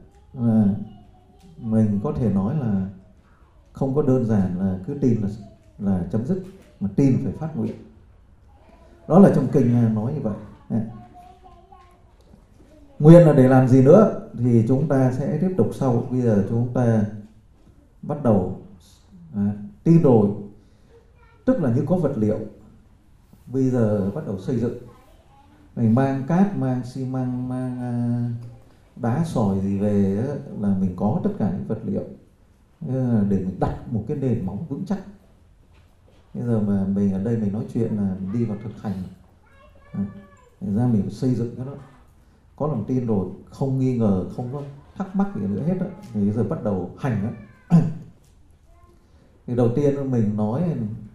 mình có thể nói là không có đơn giản là cứ tin là chấm dứt, mà tin phải phát nguyện. Đó là trong kinh nói như vậy. Nguyên là để làm gì nữa thì chúng ta sẽ tiếp tục sau. Bây giờ chúng ta bắt đầu tin rồi, tức là như có vật liệu. Bây giờ bắt đầu xây dựng. Mình mang cát, mang xi măng, mang đá sỏi gì về là mình có tất cả những vật liệu để mình đặt một cái nền móng vững chắc. Bây giờ mà mình ở đây mình nói chuyện là mình đi vào thực hành, thành ra mình phải xây dựng cái đó. Có lòng tin rồi, không nghi ngờ, không có thắc mắc gì nữa hết á, thì bây giờ bắt đầu hành á. Thì đầu tiên mình nói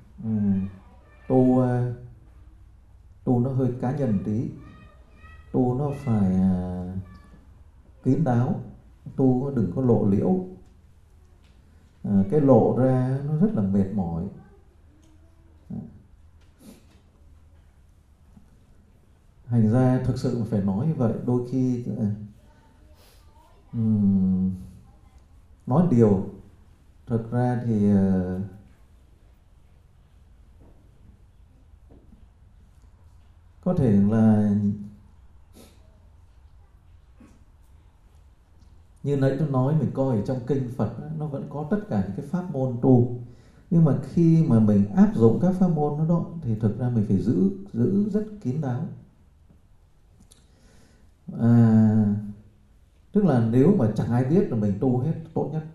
tu nó hơi cá nhân tí, tu nó phải kín đáo, tu đừng có lộ liễu. Cái lộ ra nó rất là mệt mỏi. Thành ra thực sự phải nói như vậy. Đôi khi nói điều thực ra thì có thể là như nãy tôi nói, mình coi ở trong kinh Phật nó vẫn có tất cả những cái pháp môn tu, nhưng mà khi mà mình áp dụng các pháp môn đó thì thực ra mình phải giữ rất kín đáo. Tức là nếu mà chẳng ai biết là mình tu hết, tốt nhất.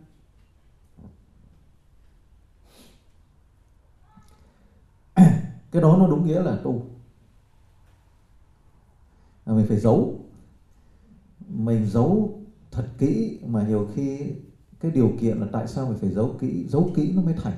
Cái đó nó đúng nghĩa là tu. Mình phải giấu. Mình giấu thật kỹ, mà nhiều khi cái điều kiện là tại sao mình phải giấu kỹ nó mới thành.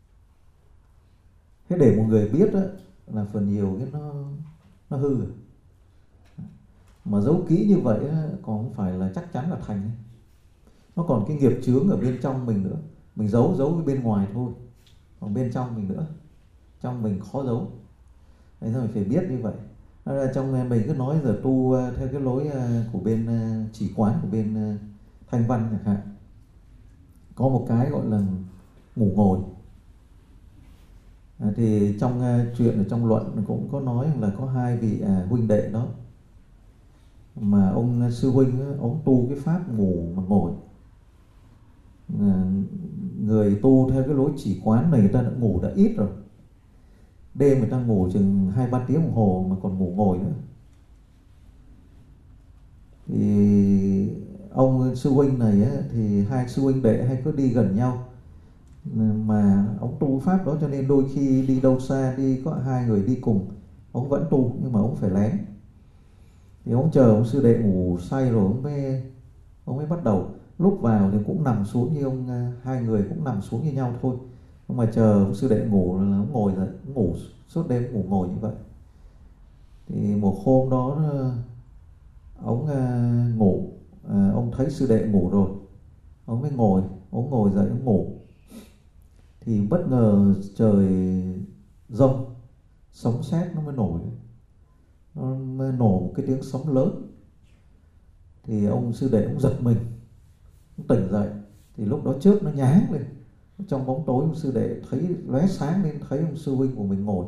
Thế để một người biết đó, là phần nhiều cái nó hư rồi. Mà giấu kỹ như vậy còn không phải là chắc chắn là thành. Nó còn cái nghiệp chướng ở bên trong mình nữa. Mình giấu bên ngoài thôi, còn bên trong mình nữa, trong mình khó giấu. Thế nên mình phải biết như vậy. Trong mình cứ nói giờ tu theo cái lối của bên chỉ quán, của bên Thanh Văn chẳng hạn, có một cái gọi là ngủ ngồi. Thì trong chuyện ở trong luận cũng có nói là có hai vị huynh đệ đó, mà ông sư huynh ông tu cái pháp ngủ mà ngồi. Người tu theo cái lối chỉ quán này người ta đã ngủ đã ít rồi, đêm người ta ngủ chừng 2-3 tiếng đồng hồ mà còn ngủ ngồi nữa. Thì ông sư huynh này thì hai sư huynh đệ hay cứ đi gần nhau, mà ông tu pháp đó cho nên đôi khi đi đâu xa, đi có hai người đi cùng, ông vẫn tu, nhưng mà ông phải lén. Thì ông chờ ông sư đệ ngủ say rồi ông mới bắt đầu. Lúc vào thì cũng nằm xuống như ông, hai người cũng nằm xuống như nhau thôi, nhưng mà chờ ông sư đệ ngủ là ông ngồi dậy, ngủ suốt đêm, ngủ ngồi như vậy. Thì một hôm đó ông ngủ, ông thấy sư đệ ngủ rồi, ông mới ngồi dậy, ông ngủ. Thì bất ngờ trời giông, sấm sét nó mới nổi, nó mới nổ một cái tiếng sấm lớn. Thì ông sư đệ ông giật mình, ông tỉnh dậy. Thì lúc đó chớp nó nháng lên, trong bóng tối ông sư đệ thấy lóe sáng lên, thấy ông sư huynh của mình ngồi.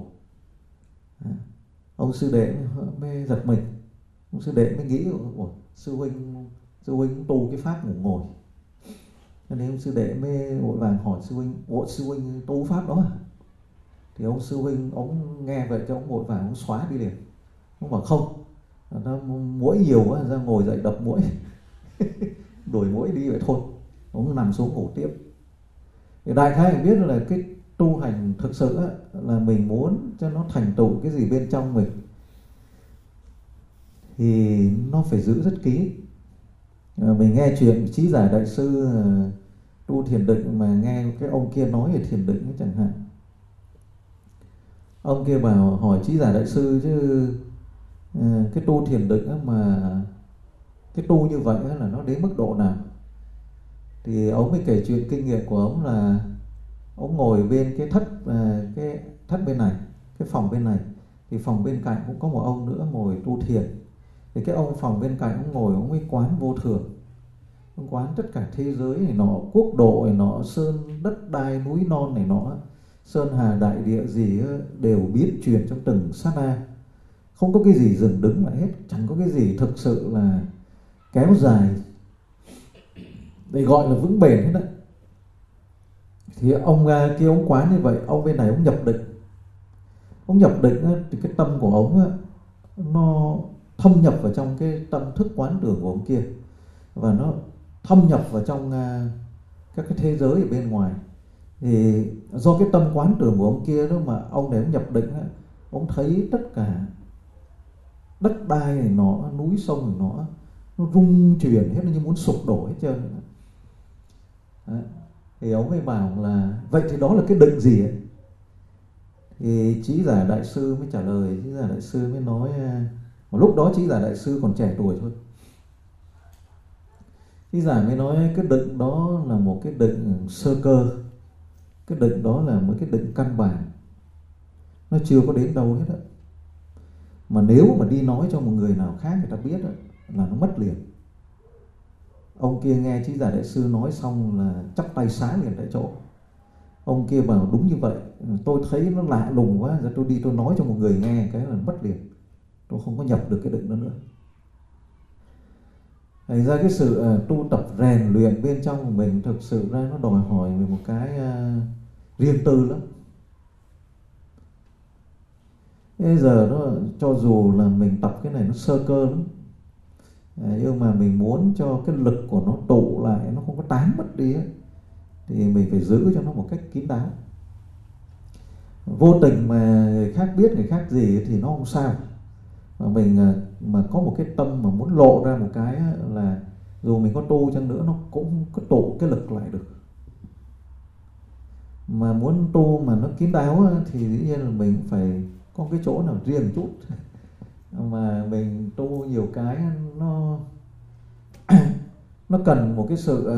Ông sư đệ mới giật mình. Ông sư đệ mới nghĩ sư huynh tu cái pháp ngủ ngồi. Cho nên ông sư đệ mới vội vàng hỏi sư huynh tu pháp đó à? Thì ông sư huynh ông nghe vậy cho ông vội vàng ông xóa đi liền. Ông bảo không, nó muỗi nhiều quá, ra ngồi dậy đập muỗi. Đuổi muỗi đi vậy thôi. Ông nằm xuống ngủ tiếp. Thì đại khái mình biết là cái tu hành thực sự là mình muốn cho nó thành tựu cái gì bên trong mình thì nó phải giữ rất kỹ. Mình nghe chuyện Trí Giải Đại Sư tu thiền định, mà nghe cái ông kia nói về thiền định chẳng hạn. Ông kia bảo hỏi Trí Giải Đại Sư chứ cái tu thiền định mà cái tu như vậy là nó đến mức độ nào. Thì ông mới kể chuyện kinh nghiệm của ông là ông ngồi bên cái thất bên này, cái phòng bên này. Thì phòng bên cạnh cũng có một ông nữa ngồi tu thiền. Thì cái ông phòng bên cạnh ông ngồi, ông mới quán vô thường. Ông quán tất cả thế giới này nọ, quốc độ này nọ, sơn đất đai núi non này nọ, sơn hà đại địa gì đều biến chuyển trong từng sát na. Không có cái gì dừng đứng lại hết, chẳng có cái gì thực sự là kéo dài để gọi là vững bền hết đấy. Thì ông kia ông quán như vậy, ông bên này ông nhập định. Ông nhập định thì cái tâm của ông nó thâm nhập vào trong cái tâm thức quán tưởng của ông kia, và nó thâm nhập vào trong các cái thế giới ở bên ngoài. Thì do cái tâm quán tưởng của ông kia đó mà ông này ông nhập định, ông thấy tất cả đất đai này nó, núi sông này nó rung chuyển hết, nó như muốn sụp đổ hết trơn. Đấy. Thì ông mới bảo là vậy thì đó là cái định gì ấy? Thì Trí Giả Đại Sư mới trả lời. Trí Giả Đại Sư mới nói, một lúc đó Trí Giả Đại Sư còn trẻ tuổi thôi. Trí Giả mới nói cái định đó là một cái định sơ cơ. Cái định đó là một cái định căn bản, nó chưa có đến đâu hết á. Mà nếu mà đi nói cho một người nào khác người ta biết á, là nó mất liền. Ông kia nghe Trí Giả Đại Sư nói xong là chắp tay sáng liền tại chỗ. Ông kia bảo đúng như vậy, tôi thấy nó lạ lùng quá, giờ tôi đi tôi nói cho một người nghe cái là mất liền, tôi không có nhập được cái định đó nữa. Thành ra cái sự tu tập rèn luyện bên trong của mình thực sự ra nó đòi hỏi về một cái riêng tư lắm. Bây giờ nó cho dù là mình tập cái này nó sơ cơ lắm, nhưng mà mình muốn cho cái lực của nó tụ lại, nó không có tán mất đi ấy, thì mình phải giữ cho nó một cách kín đáo. Vô tình mà người khác biết người khác gì thì nó không sao, mà mình mà có một cái tâm mà muốn lộ ra một cái là dù mình có tu chăng nữa nó cũng có tụ cái lực lại được. Mà muốn tu mà nó kín đáo thì dĩ nhiên là mình phải có cái chỗ nào riêng chút. Mà mình tu nhiều cái nó cần một cái sự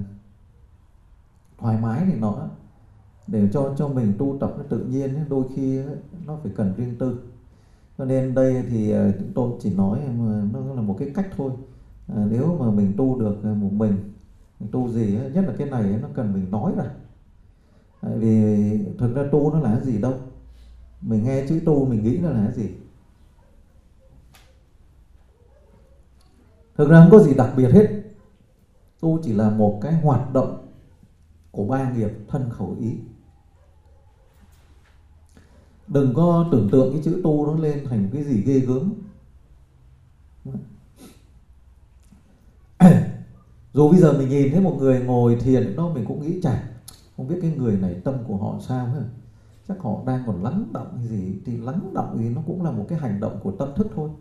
thoải mái này nọ, để cho mình tu tập nó tự nhiên. Đôi khi nó phải cần riêng tư. Cho nên đây thì chúng tôi chỉ nói mà nó là một cái cách thôi. Nếu mà mình tu được một mình tu gì nhất là cái này nó cần mình nói ra. Tại vì thực ra tu nó là cái gì đâu, mình nghe chữ tu mình nghĩ nó là cái gì. Thực ra không có gì đặc biệt hết. Tu chỉ là một cái hoạt động của ba nghiệp thân khẩu ý. Đừng có tưởng tượng cái chữ tu nó lên thành cái gì ghê gớm. Dù bây giờ mình nhìn thấy một người ngồi thiền đó, mình cũng nghĩ chả không biết cái người này tâm của họ sao hả? Chắc họ đang còn lắng động hay gì. Thì lắng động thì nó cũng là một cái hành động của tâm thức thôi.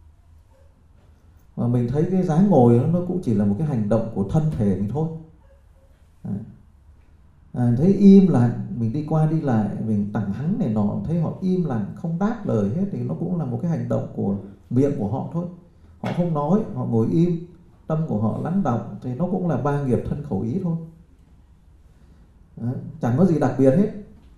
Mà mình thấy cái dáng ngồi nó cũng chỉ là một cái hành động của thân thể mình thôi. Thấy im lặng, mình đi qua đi lại, mình tằng hắng này nọ, thấy họ im lặng không đáp lời hết thì nó cũng là một cái hành động của miệng của họ thôi. Họ không nói, họ ngồi im, tâm của họ lắng động thì nó cũng là ba nghiệp thân khẩu ý thôi. Chẳng có gì đặc biệt hết.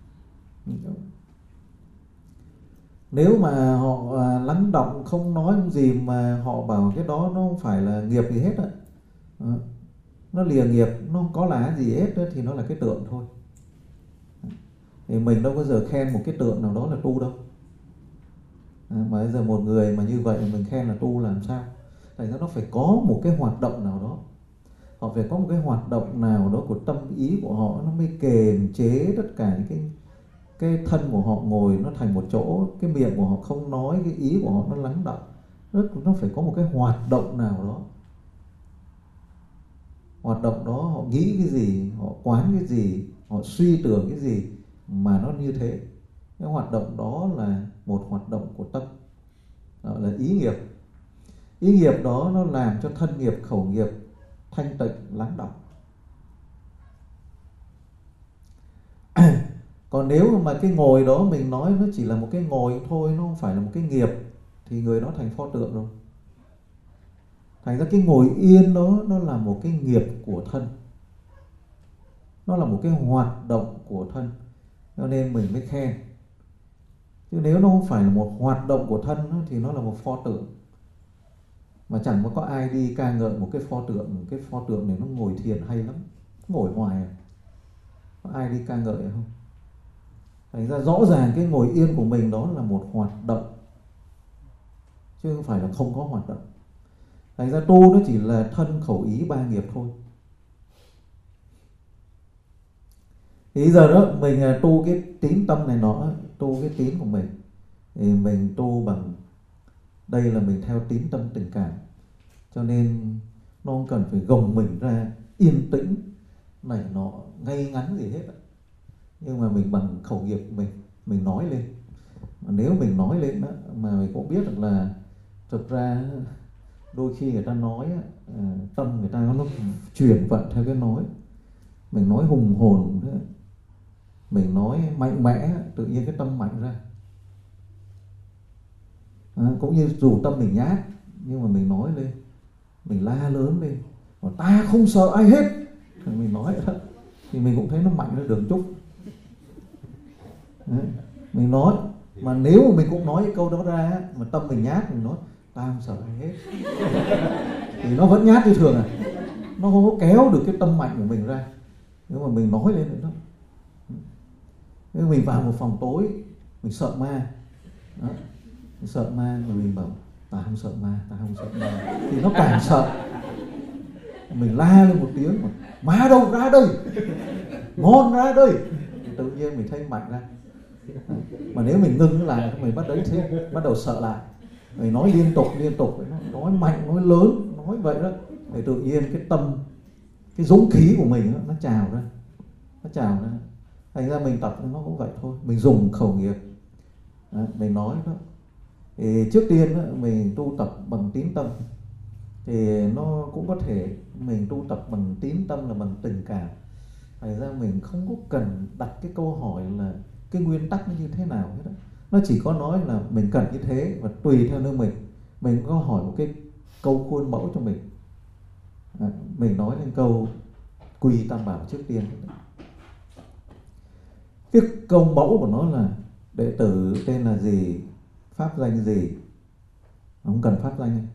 Nếu mà họ lắng động không nói gì mà họ bảo cái đó nó không phải là nghiệp gì hết á, nó lìa nghiệp, nó không có là gì hết đó, thì nó là cái tượng thôi. Thì mình đâu có giờ khen một cái tượng nào đó là tu đâu. Mà bây giờ một người mà như vậy mình khen là tu làm sao? Tại nó phải có một cái hoạt động nào đó. Họ phải có một cái hoạt động nào đó của tâm ý của họ, nó mới kềm chế tất cả những cái thân của họ ngồi nó thành một chỗ, cái miệng của họ không nói, cái ý của họ nó lắng động. Nó phải có một cái hoạt động nào đó. Hoạt động đó họ nghĩ cái gì, họ quán cái gì, họ suy tưởng cái gì mà nó như thế. Cái hoạt động đó là một hoạt động của tâm, đó là ý nghiệp. Ý nghiệp đó nó làm cho thân nghiệp, khẩu nghiệp thanh tịnh, lắng động. Còn nếu mà cái ngồi đó mình nói nó chỉ là một cái ngồi thôi, nó không phải là một cái nghiệp, thì người đó thành pho tượng rồi. Thành ra cái ngồi yên đó nó là một cái nghiệp của thân, nó là một cái hoạt động của thân, cho nên mình mới khen. Chứ nếu nó không phải là một hoạt động của thân đó, thì nó là một pho tượng. Mà chẳng có ai đi ca ngợi một cái pho tượng. Cái pho tượng này nó ngồi thiền hay lắm, ngồi hoài à. Có ai đi ca ngợi không? Thành ra rõ ràng cái ngồi yên của mình đó là một hoạt động, chứ không phải là không có hoạt động. Thành ra tu nó chỉ là thân khẩu ý ba nghiệp thôi. Thì giờ đó mình tu cái tín tâm này nọ, tu cái tín của mình, thì mình tu bằng, đây là mình theo tín tâm tình cảm, cho nên nó không cần phải gồng mình ra yên tĩnh này nọ ngay ngắn gì hết. Nhưng mà mình bằng khẩu nghiệp của mình nói lên. Mà nếu mình nói lên đó, mà mình cũng biết được là thực ra đôi khi người ta nói tâm người ta nó chuyển vận theo cái nói. Mình nói hùng hồn, mình nói mạnh mẽ, tự nhiên cái tâm mạnh ra. Cũng như dù tâm mình nhát, nhưng mà mình nói lên, mình la lớn lên, mà ta không sợ ai hết, mình nói đó, thì mình cũng thấy nó mạnh ra được chút. Mình nói, mà nếu mà mình cũng nói cái câu đó ra, mà tâm mình nhát, mình nói ta không sợ ai hết, thì nó vẫn nhát như thường à. Nó không có kéo được cái tâm mạnh của mình ra. Nếu mà mình nói lên nữa, nếu mình vào một phòng tối, mình sợ ma đó, mình sợ ma, mà mình bảo ta không sợ ma, ta không sợ ma, thì nó càng sợ. Mình la lên một tiếng, ma đâu, ra đây, ngon ra đây, thì tự nhiên mình thấy mạnh ra. Mà nếu mình ngưng lại, mình bắt đầu sợ lại. Mình nói liên tục, nói mạnh, nói lớn, nói vậy đó, thì tự nhiên cái tâm, cái dũng khí của mình đó, nó trào ra. Thành ra mình tập nó cũng vậy thôi. Mình dùng khẩu nghiệp đó, mình nói đó. Thì trước tiên đó, mình tu tập bằng tín tâm, thì nó cũng có thể mình tu tập bằng tín tâm là bằng tình cảm. Thành ra mình không có cần đặt cái câu hỏi là cái nguyên tắc nó như thế nào hết đó. Nó chỉ có nói là mình cần như thế, và tùy theo nơi mình có hỏi một cái câu khuôn mẫu cho mình. Mình nói lên câu quy tam bảo trước tiên. Cái câu mẫu của nó là đệ tử tên là gì, pháp danh gì, không cần pháp danh.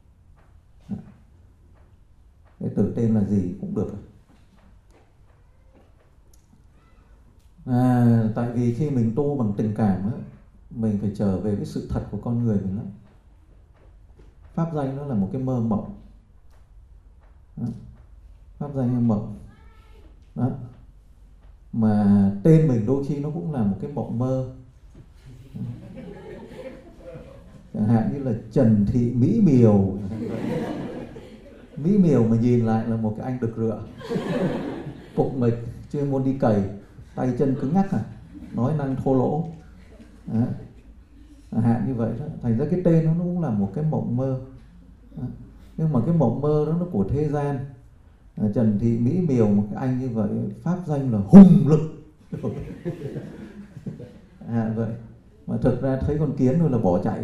Đệ tử tên là gì cũng được. Tại vì khi mình tu bằng tình cảm á, mình phải trở về cái sự thật của con người mình lắm. Pháp danh nó là một cái mơ mộng. Pháp danh là mộng đó. Mà tên mình đôi khi nó cũng là một cái mộng mơ. Chẳng hạn như là Trần Thị Mỹ Miều. Mỹ Miều mà nhìn lại là một cái anh đực rựa, cục mịch, chuyên môn đi cày, tay chân cứng ngắc, nói năng thô lỗ đó. Chẳng hạn như vậy đó. Thành ra cái tên nó cũng là một cái mộng mơ đó. Nhưng mà cái mộng mơ đó nó của thế gian. Trần Thị Mỹ Miều, một cái anh như vậy, pháp danh là hùng lực. Vậy mà thực ra thấy con kiến thôi là bỏ chạy.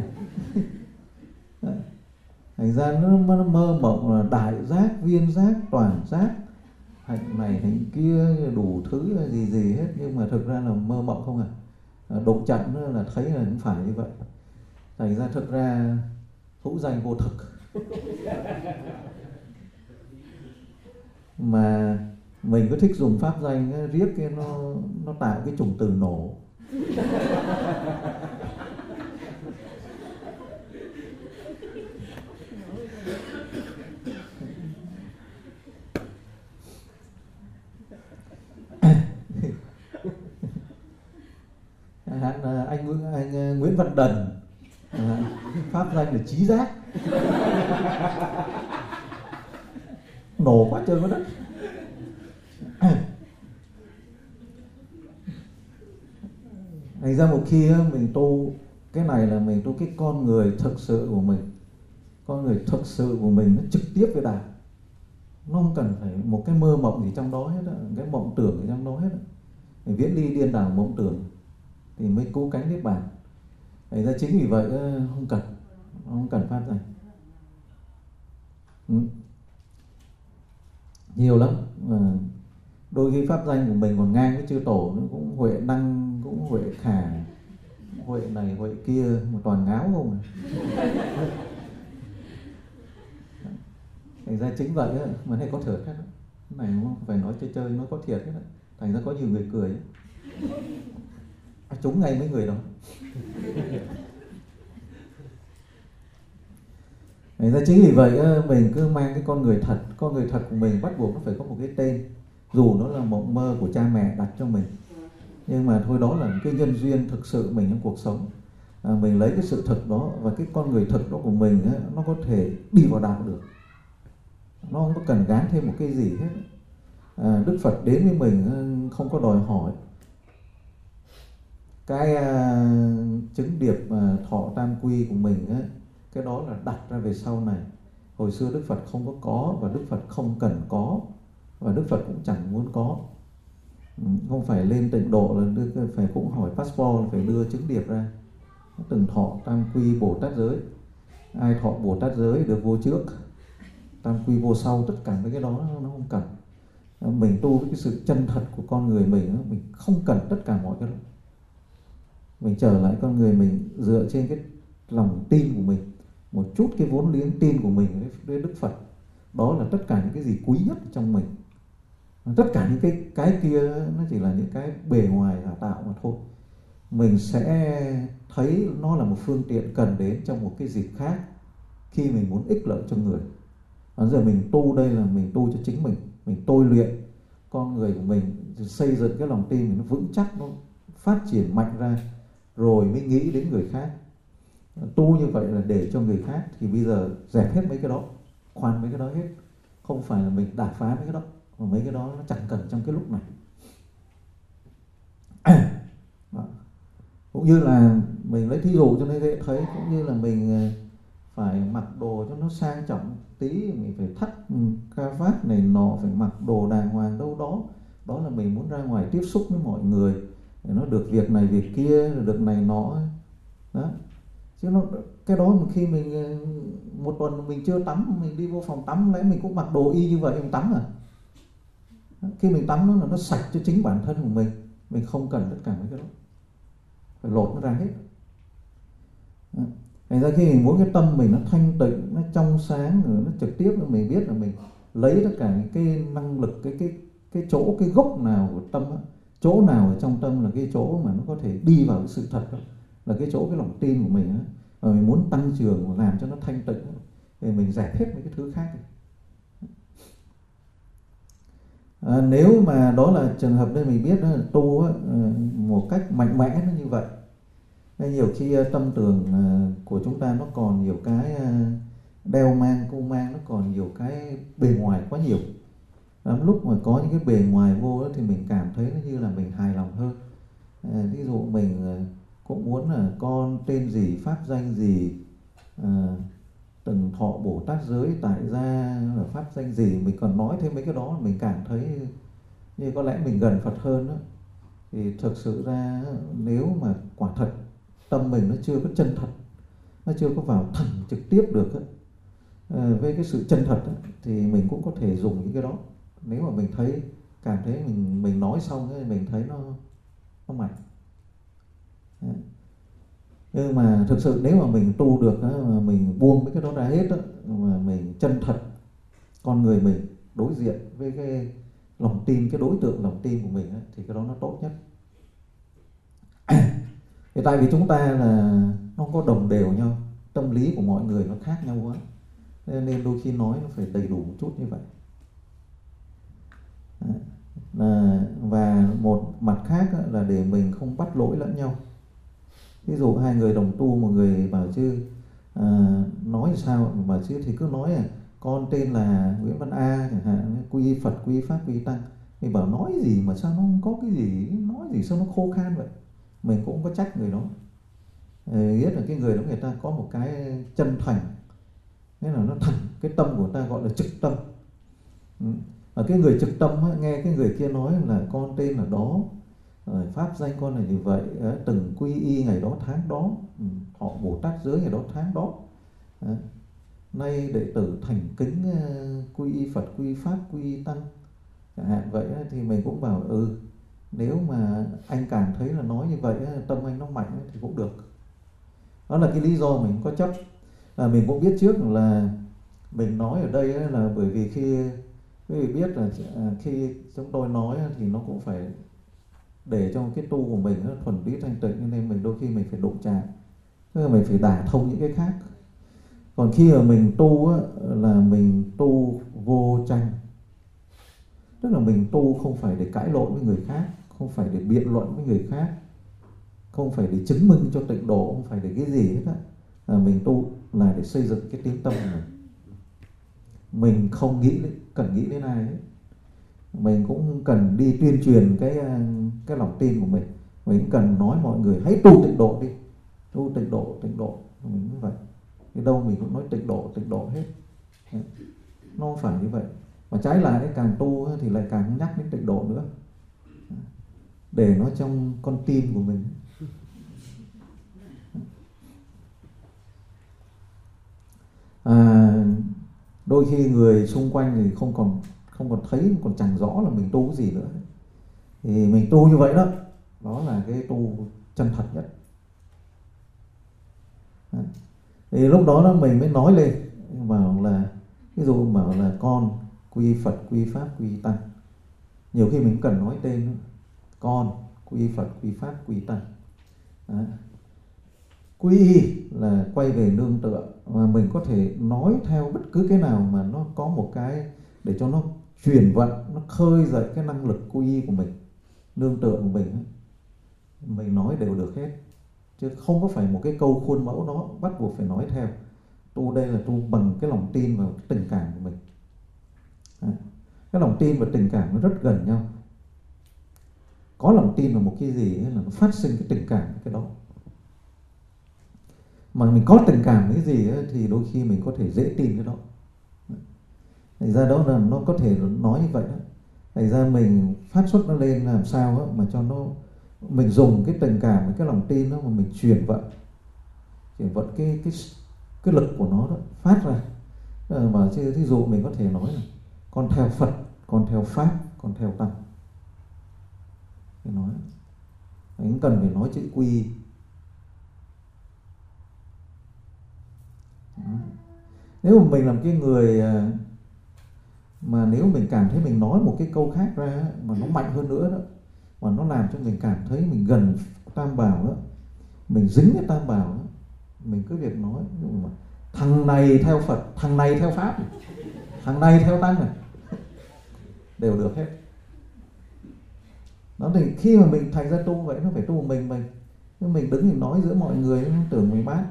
Thành ra nó mơ mộng là đại giác, viên giác, toàn giác, hạnh này hạnh kia, đủ thứ gì hết, nhưng mà thực ra là mơ mộng không à. Đụng chạm là thấy là cũng phải như vậy. Thành ra thực ra hữu danh vô thực. Mà mình cứ thích dùng pháp danh riết cái nó tạo cái chủng từ nổ. Anh Nguyễn Văn Đần, pháp danh là trí giác. Nổ quá trời quá đất. Thành ra một khi mình tu cái này là mình tu cái con người thực sự của mình. Con người thực sự của mình nó trực tiếp với Đạo. Nó không cần phải một cái mơ mộng gì trong đó hết á, cái mộng tưởng gì trong đó hết á. Viễn ly điên đảo mộng tưởng thì mới cứu cánh niết bàn. Thành ra chính vì vậy không cần pháp danh. Nhiều lắm. Đôi khi pháp danh của mình còn ngang với chư tổ, nó cũng Huệ Năng, cũng Huệ Khả, Huệ này Huệ kia, một toàn ngáo không à. Thành ra chính vậy á, mà này có thiệt hết. Cái này không phải nói chơi nó có thiệt hết á. Thành ra có nhiều người cười ấy. Trúng ngay mấy người đó. Thành ra chính vì vậy mình cứ mang cái con người thật của mình bắt buộc nó phải có một cái tên, dù nó là mộng mơ của cha mẹ đặt cho mình, nhưng mà thôi, đó là cái nhân duyên thực sự mình trong cuộc sống. Mình lấy cái sự thật đó và cái con người thật đó của mình nó có thể đi vào đạo được, nó không có cần gán thêm một cái gì hết. Đức Phật đến với mình không có đòi hỏi cái chứng điệp thọ tam quy của mình cái đó là đặt ra về sau này. Hồi xưa Đức Phật không có và Đức Phật không cần có, và Đức Phật cũng chẳng muốn có. Không phải lên tịnh độ là phải cũng hỏi passport là phải đưa chứng điệp ra. Từng thọ tam quy Bồ Tát giới, ai thọ Bồ Tát giới được vô trước, tam quy vô sau, tất cả mấy cái đó nó không cần. Mình tu với cái sự chân thật của con người mình không cần tất cả mọi cái đó. Mình trở lại con người mình dựa trên cái lòng tin của mình, một chút cái vốn liếng tin của mình với Đức Phật. Đó là tất cả những cái gì quý nhất trong mình. Tất cả những cái kia nó chỉ là những cái bề ngoài giả tạo mà thôi. Mình sẽ thấy nó là một phương tiện cần đến trong một cái dịp khác, khi mình muốn ích lợi cho người. Bây giờ mình tu đây là mình tu cho chính mình tôi luyện con người của mình, xây dựng cái lòng tin nó vững chắc, nó phát triển mạnh ra, rồi mới nghĩ đến người khác. Tu như vậy là để cho người khác, thì bây giờ dẹp hết mấy cái đó, khoan mấy cái đó hết. Không phải là mình đả phá mấy cái đó, mà mấy cái đó nó chẳng cần trong cái lúc này. Cũng như là mình lấy thí dụ cho nên dễ thấy, cũng như là mình phải mặc đồ cho nó sang trọng tí, mình phải thắt cà vạt này nọ, phải mặc đồ đàng hoàng đâu đó. Đó là mình muốn ra ngoài tiếp xúc với mọi người, để nó được việc này việc kia, được này nọ đó. Chứ cái đó mà khi mình một tuần mình chưa tắm, mình đi vô phòng tắm lấy mình cũng mặc đồ y như vậy mình tắm à. Khi mình tắm nó sạch cho chính bản thân của mình không cần tất cả mấy cái đó, phải lột nó ra hết. Thành ra khi mình muốn cái tâm mình nó thanh tịnh, nó trong sáng, rồi nó trực tiếp, mình biết là mình lấy tất cả những cái năng lực, cái chỗ, cái gốc nào của tâm đó, chỗ nào ở trong tâm là cái chỗ mà nó có thể đi vào cái sự thật đó, là cái chỗ cái lòng tin của mình đó. Và mình muốn tăng trưởng và làm cho nó thanh tịnh thì mình dẹp hết mấy cái thứ khác. Nếu mà đó là trường hợp đây mình biết đó, tu một cách mạnh mẽ nó như vậy. Nên nhiều khi tâm tưởng của chúng ta nó còn nhiều cái đeo mang, cô mang, nó còn nhiều cái bề ngoài quá nhiều. Lúc mà có những cái bề ngoài vô đó, thì mình cảm thấy nó như là mình hài lòng hơn. Ví dụ mình cũng muốn là con tên gì, pháp danh gì, từng thọ Bồ Tát giới, tại gia, pháp danh gì, mình còn nói thêm mấy cái đó, mình cảm thấy như có lẽ mình gần Phật hơn đó. Thì thực sự ra nếu mà quả thật tâm mình nó chưa có chân thật, nó chưa có vào thẳng trực tiếp được với cái sự chân thật thì mình cũng có thể dùng những cái đó. Nếu mà mình thấy, cảm thấy mình nói xong mình thấy nó mạnh. Nhưng mà thực sự nếu mà mình tu được mà mình buông mấy cái đó ra hết mà mình chân thật con người mình đối diện với cái lòng tin, cái đối tượng lòng tin của mình thì cái đó nó tốt nhất. Thì tại vì chúng ta là nó không có đồng đều nhau, tâm lý của mọi người nó khác nhau quá, nên đôi khi nói nó phải đầy đủ một chút như vậy. Và một mặt khác là để mình không bắt lỗi lẫn nhau. Ví dụ hai người đồng tu, một người bảo chứ nói sao, bảo chứ thì cứ nói con tên là Nguyễn Văn A chẳng hạn, quy Phật, quy Pháp, quy Tăng. Mình bảo nói gì mà sao nó không có cái gì, nói gì sao nó khô khan vậy. Mình cũng có trách người đó. Biết là cái người đó người ta có một cái chân thành, nghĩa là nó thẳng, cái tâm của người ta gọi là trực tâm. Ở cái người trực tâm nghe cái người kia nói là con tên là đó, pháp danh con là như vậy, từng quy y ngày đó tháng đó, thọ Bồ Tát giới ngày đó tháng đó, nay đệ tử thành kính quy y Phật, quy Pháp, quy Tăng chẳng hạn vậy. Thì mình cũng bảo nếu mà anh cảm thấy là nói như vậy, tâm anh nó mạnh thì cũng được. Đó là cái lý do mình có chấp. Mình cũng biết trước là mình nói ở đây là bởi vì khi quý vị biết là khi chúng tôi nói thì nó cũng phải để cho cái tu của mình nó thuần túy thanh tịnh, nên mình đôi khi mình phải đụng chạm, tức là mình phải đả thông những cái khác. Còn khi mà mình tu á, là mình tu vô tranh, tức là mình tu không phải để cãi lộn với người khác, không phải để biện luận với người khác, không phải để chứng minh cho tịnh độ, không phải để cái gì hết á. Mình tu là để xây dựng cái tiếng tâm của mình. Mình không cần nghĩ đến ai hết. Mình cũng cần đi tuyên truyền cái lòng tin của mình. Mình cũng cần nói mọi người hãy tu tịnh độ đi, tu tịnh độ. Mình như vậy. Thì đâu mình cũng nói tịnh độ hết. Nó không phải như vậy. Mà trái lại càng tu thì lại càng nhắc đến tịnh độ nữa, để nó trong con tim của mình. Đôi khi người xung quanh thì không còn thấy, không còn chẳng rõ là mình tu cái gì nữa. Thì mình tu như vậy đó, đó là cái tu chân thật nhất. Thì lúc đó mình mới nói lên, bảo là ví dụ bảo là con quy Phật, quy Pháp, quy Tăng. Nhiều khi mình cần nói tên nữa. Con quy Phật, quy Pháp, quy Tăng. Quy là quay về nương tựa, mà mình có thể nói theo bất cứ cái nào mà nó có một cái để cho nó chuyển vận, nó khơi dậy cái năng lực quy của mình, nương tựa của mình nói đều được hết, chứ không có phải một cái câu khuôn mẫu đó bắt buộc phải nói theo. Tu đây là tu bằng cái lòng tin và cái tình cảm của mình. Cái lòng tin và tình cảm nó rất gần nhau. Có lòng tin vào một cái gì là nó phát sinh cái tình cảm cái đó. Mà mình có tình cảm với cái gì ấy, thì đôi khi mình có thể dễ tin cái đó. Thành ra đó là nó có thể nói như vậy đó. Thành ra mình phát xuất nó lên làm sao đó, mà cho nó, mình dùng cái tình cảm với cái lòng tin đó mà mình chuyển vận cái lực của nó đó phát ra. Mà chứ thí dụ mình có thể nói là con theo Phật, con theo Pháp, con theo Tăng. Thì nói mình cần phải nói chữ quy. Nếu mà mình làm cái người mà nếu mình cảm thấy mình nói một cái câu khác ra mà nó mạnh hơn nữa đó, mà nó làm cho mình cảm thấy mình gần Tam Bảo đó, mình dính cái Tam Bảo đó, mình cứ việc nói mà thằng này theo Phật, thằng này theo Pháp, thằng này theo Tăng này, đều được hết. Đó thì khi mà mình thành ra tu vậy, nó phải tu một mình. Nếu mình đứng thì nói giữa mọi người nó tưởng mình bát.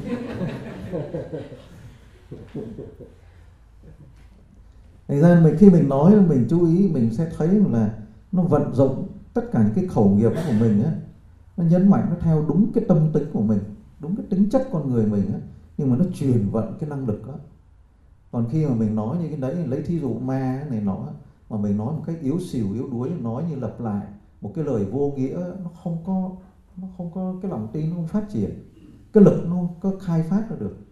Thành ra khi mình nói, mình chú ý, mình sẽ thấy là nó vận dụng tất cả những cái khẩu nghiệp của mình á, nó nhấn mạnh, nó theo đúng cái tâm tính của mình, đúng cái tính chất con người mình á, nhưng mà nó truyền vận cái năng lực đó. Còn khi mà mình nói như cái đấy, lấy thí dụ ma này nọ, mà mình nói một cách yếu xìu, yếu đuối, nói như lặp lại một cái lời vô nghĩa, nó không có cái lòng tin, nó không phát triển, cái lực nó không có khai phát ra được.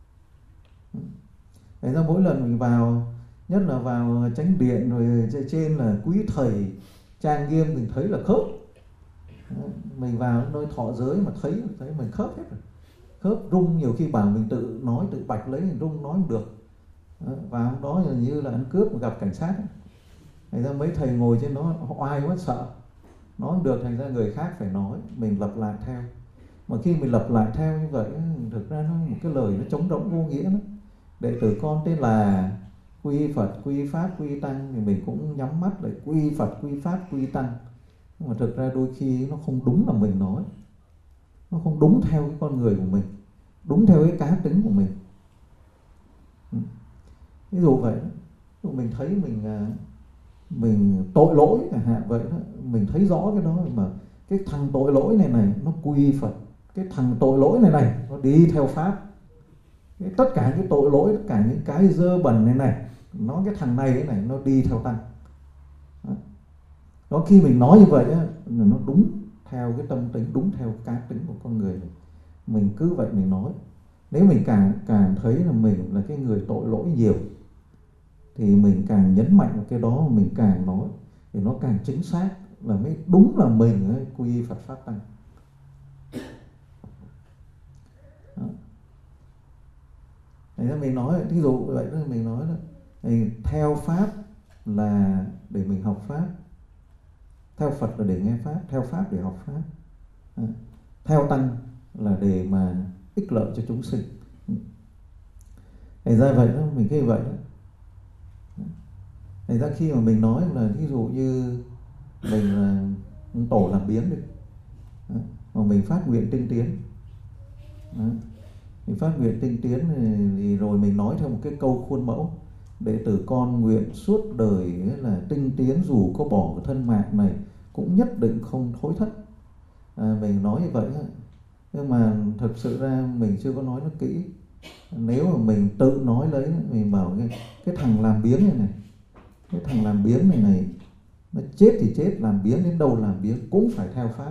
Thành ra mỗi lần mình vào, nhất là vào chánh điện rồi trên là quý thầy trang nghiêm, mình thấy là khớp. Mình vào nơi thọ giới mà thấy mình khớp hết rồi, khớp rung. Nhiều khi bảo mình tự nói, tự bạch lấy, mình rung nói không được. Vào đó như là ăn cướp mà gặp cảnh sát. Thành ra mấy thầy ngồi trên đó oai quá sợ, nói không được. Thành ra người khác phải nói, mình lặp lại theo. Mà khi mình lặp lại theo như vậy, thực ra nó một cái lời nó trống rỗng vô nghĩa đó. Đệ tử con tên là quy Phật, quy Pháp, quy Tăng, thì mình cũng nhắm mắt để quy Phật, quy Pháp, quy Tăng. Nhưng mà thực ra đôi khi nó không đúng là mình nói, nó không đúng theo cái con người của mình, đúng theo cái cá tính của mình. Ví dụ vậy, ví dụ mình thấy mình tội lỗi chẳng hạn vậy đó, mình thấy rõ cái đó, mà cái thằng tội lỗi này nó quy Phật, cái thằng tội lỗi này nó đi theo Pháp, tất cả những tội lỗi, tất cả những cái dơ bẩn này nó cái thằng này nó đi theo Tăng. Đó, khi mình nói như vậy á, nó đúng theo cái tâm tính, đúng theo cá tính của con người mình cứ vậy mình nói. Nếu mình càng thấy là mình là cái người tội lỗi nhiều, thì mình càng nhấn mạnh vào cái đó, mình càng nói thì nó càng chính xác, là mới đúng là mình ấy, quy Phật Pháp Tăng. Thành ra mình nói, ví dụ vậy đó, mình nói đó, thì theo Pháp là để mình học Pháp, theo Phật là để nghe Pháp, theo Pháp để học Pháp, theo Tăng là để mà ích lợi cho chúng sinh. Thành ra vậy đó, mình cứ vậy đó. Thành ra khi mà mình nói là ví dụ như mình là tổ làm biếng đi, mà mình phát nguyện tinh tiến, mình phát nguyện tinh tiến thì rồi mình nói theo một cái câu khuôn mẫu: đệ tử con nguyện suốt đời là tinh tiến, dù có bỏ cái thân mạng này cũng nhất định không thối thất. Mình nói như vậy, nhưng mà thực sự ra mình chưa có nói nó kỹ. Nếu mà mình tự nói lấy, mình bảo cái thằng làm biếng này, cái thằng làm biếng này nó chết thì chết, làm biếng đến đâu làm biếng cũng phải theo pháp,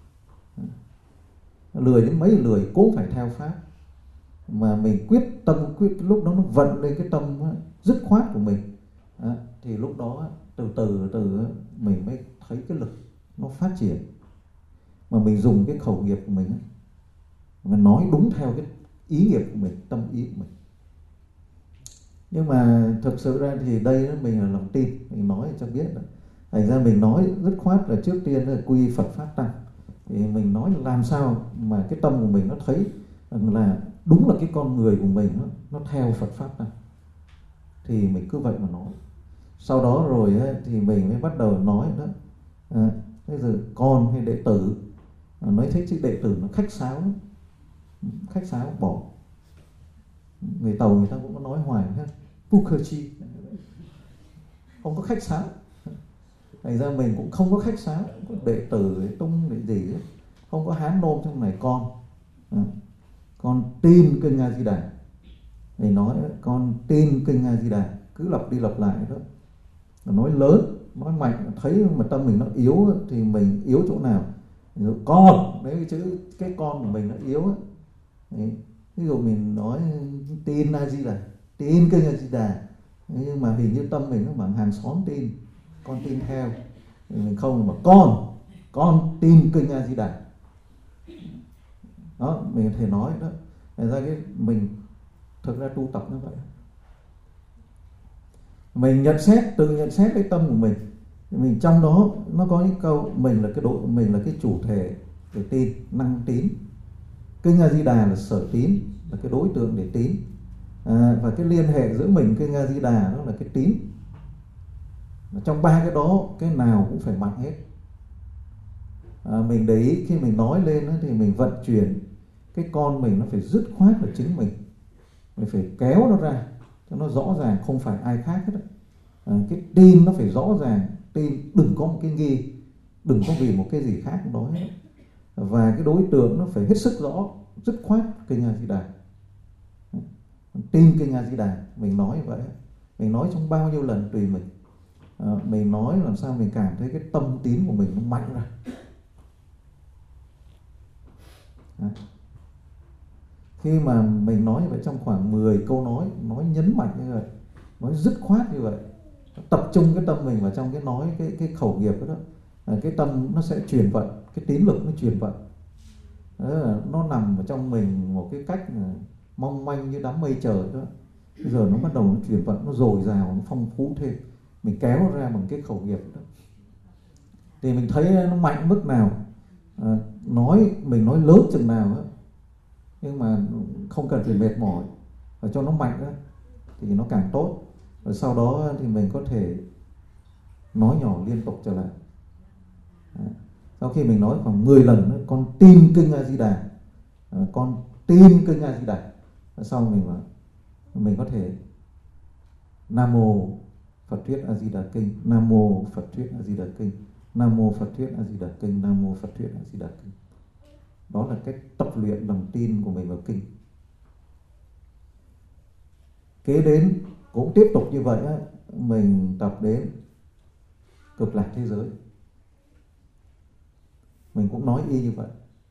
lười đến mấy lười cũng phải theo pháp. Mà mình quyết tâm, lúc đó nó vận lên cái tâm dứt khoát của mình, thì lúc đó từ từ mình mới thấy cái lực nó phát triển. Mà mình dùng cái khẩu nghiệp của mình mà nói đúng theo cái ý nghiệp của mình, tâm ý của mình. Nhưng mà thực sự ra thì đây đó, mình là lòng tin, mình nói cho biết đó. Thành ra mình nói dứt khoát là trước tiên là quy Phật Pháp Tăng. Thì mình nói làm sao mà cái tâm của mình nó thấy là đúng là cái con người của mình nó theo Phật Pháp Tăng, thì mình cứ vậy mà nói. Sau đó rồi thì mình mới bắt đầu nói đó, bây giờ con hay đệ tử, nói thích chứ đệ tử nó khách sáo bỏ. Người Tàu người ta cũng có nói hoài ha, Pukachi, không có khách sáo. Thành ra mình cũng không có khách sáo, có đệ tử tung để gì ấy. Không có hán nôm trong này con tin kinh A Di Đà. Mình nói con tin kinh A Di Đà, cứ lặp đi lặp lại đó, nói lớn, nói mạnh. Thấy mà tâm mình nó yếu thì mình yếu chỗ nào, con đấy, chứ cái con của mình nó yếu ấy. Ví dụ mình nói tin A Di Đà, tin kinh A Di Đà, nhưng mà hình như tâm mình nó bằng hàng xóm tin, con tin theo. Mình không, mà con tin kinh A Di Đà đó, mình có thể nói đó. Thành ra cái mình thực ra tu tập như vậy, mình tự nhận xét cái tâm của mình trong đó nó có những câu mình là cái chủ thể để tin, năng tín. Kinh A Di Đà là sở tín, là cái đối tượng để tín, và cái liên hệ giữa mình kinh A Di Đà nó là cái tín. Trong ba cái đó cái nào cũng phải mạnh hết. Mình để ý khi mình nói lên thì mình vận chuyển cái con mình, nó phải dứt khoát là chính mình phải kéo nó ra cho nó rõ ràng, không phải ai khác hết. Cái tin nó phải rõ ràng, tin đừng có một cái nghi, đừng có vì một cái gì khác đó hết. Và cái đối tượng nó phải hết sức rõ, dứt khoát kinh A Di Đà, tin kinh A Di Đà. Mình nói vậy, mình nói trong bao nhiêu lần tùy mình. Mình nói làm sao mình cảm thấy cái tâm tín của mình nó mạnh ra. Khi mà mình nói như vậy trong khoảng 10 câu nói nhấn mạnh như vậy, nói dứt khoát như vậy, tập trung cái tâm mình vào trong cái nói cái khẩu nghiệp đó, cái tâm nó sẽ truyền vận, cái tín lực nó truyền vận. Nó nằm ở trong mình một cái cách mong manh như đám mây trời đó. Bây giờ nó bắt đầu nó truyền vận, nó dồi dào, nó phong phú thêm. Mình kéo nó ra bằng cái khẩu nghiệp đó, thì mình thấy nó mạnh mức nào. Mình nói lớn chừng nào đó, nhưng mà không cần phải mệt mỏi, và cho nó mạnh đó, thì nó càng tốt. Và sau đó thì mình có thể nói nhỏ liên tục trở lại. Sau khi mình nói khoảng 10 lần nữa, con tin kinh A Di Đà, con tin kinh A Di Đà, sau mình có thể Nam Mô Phật thuyết A Di Đà kinh, Nam Mô Phật thuyết A Di Đà kinh, Nam Mô Phật thuyết A Di Đà kinh, Nam Mô Phật thuyết A Di Đà kinh. Đó là cách tập luyện lòng tin của mình vào kinh. Kế đến cũng tiếp tục như vậy, mình tập đến cực lạc thế giới, mình cũng nói y như vậy.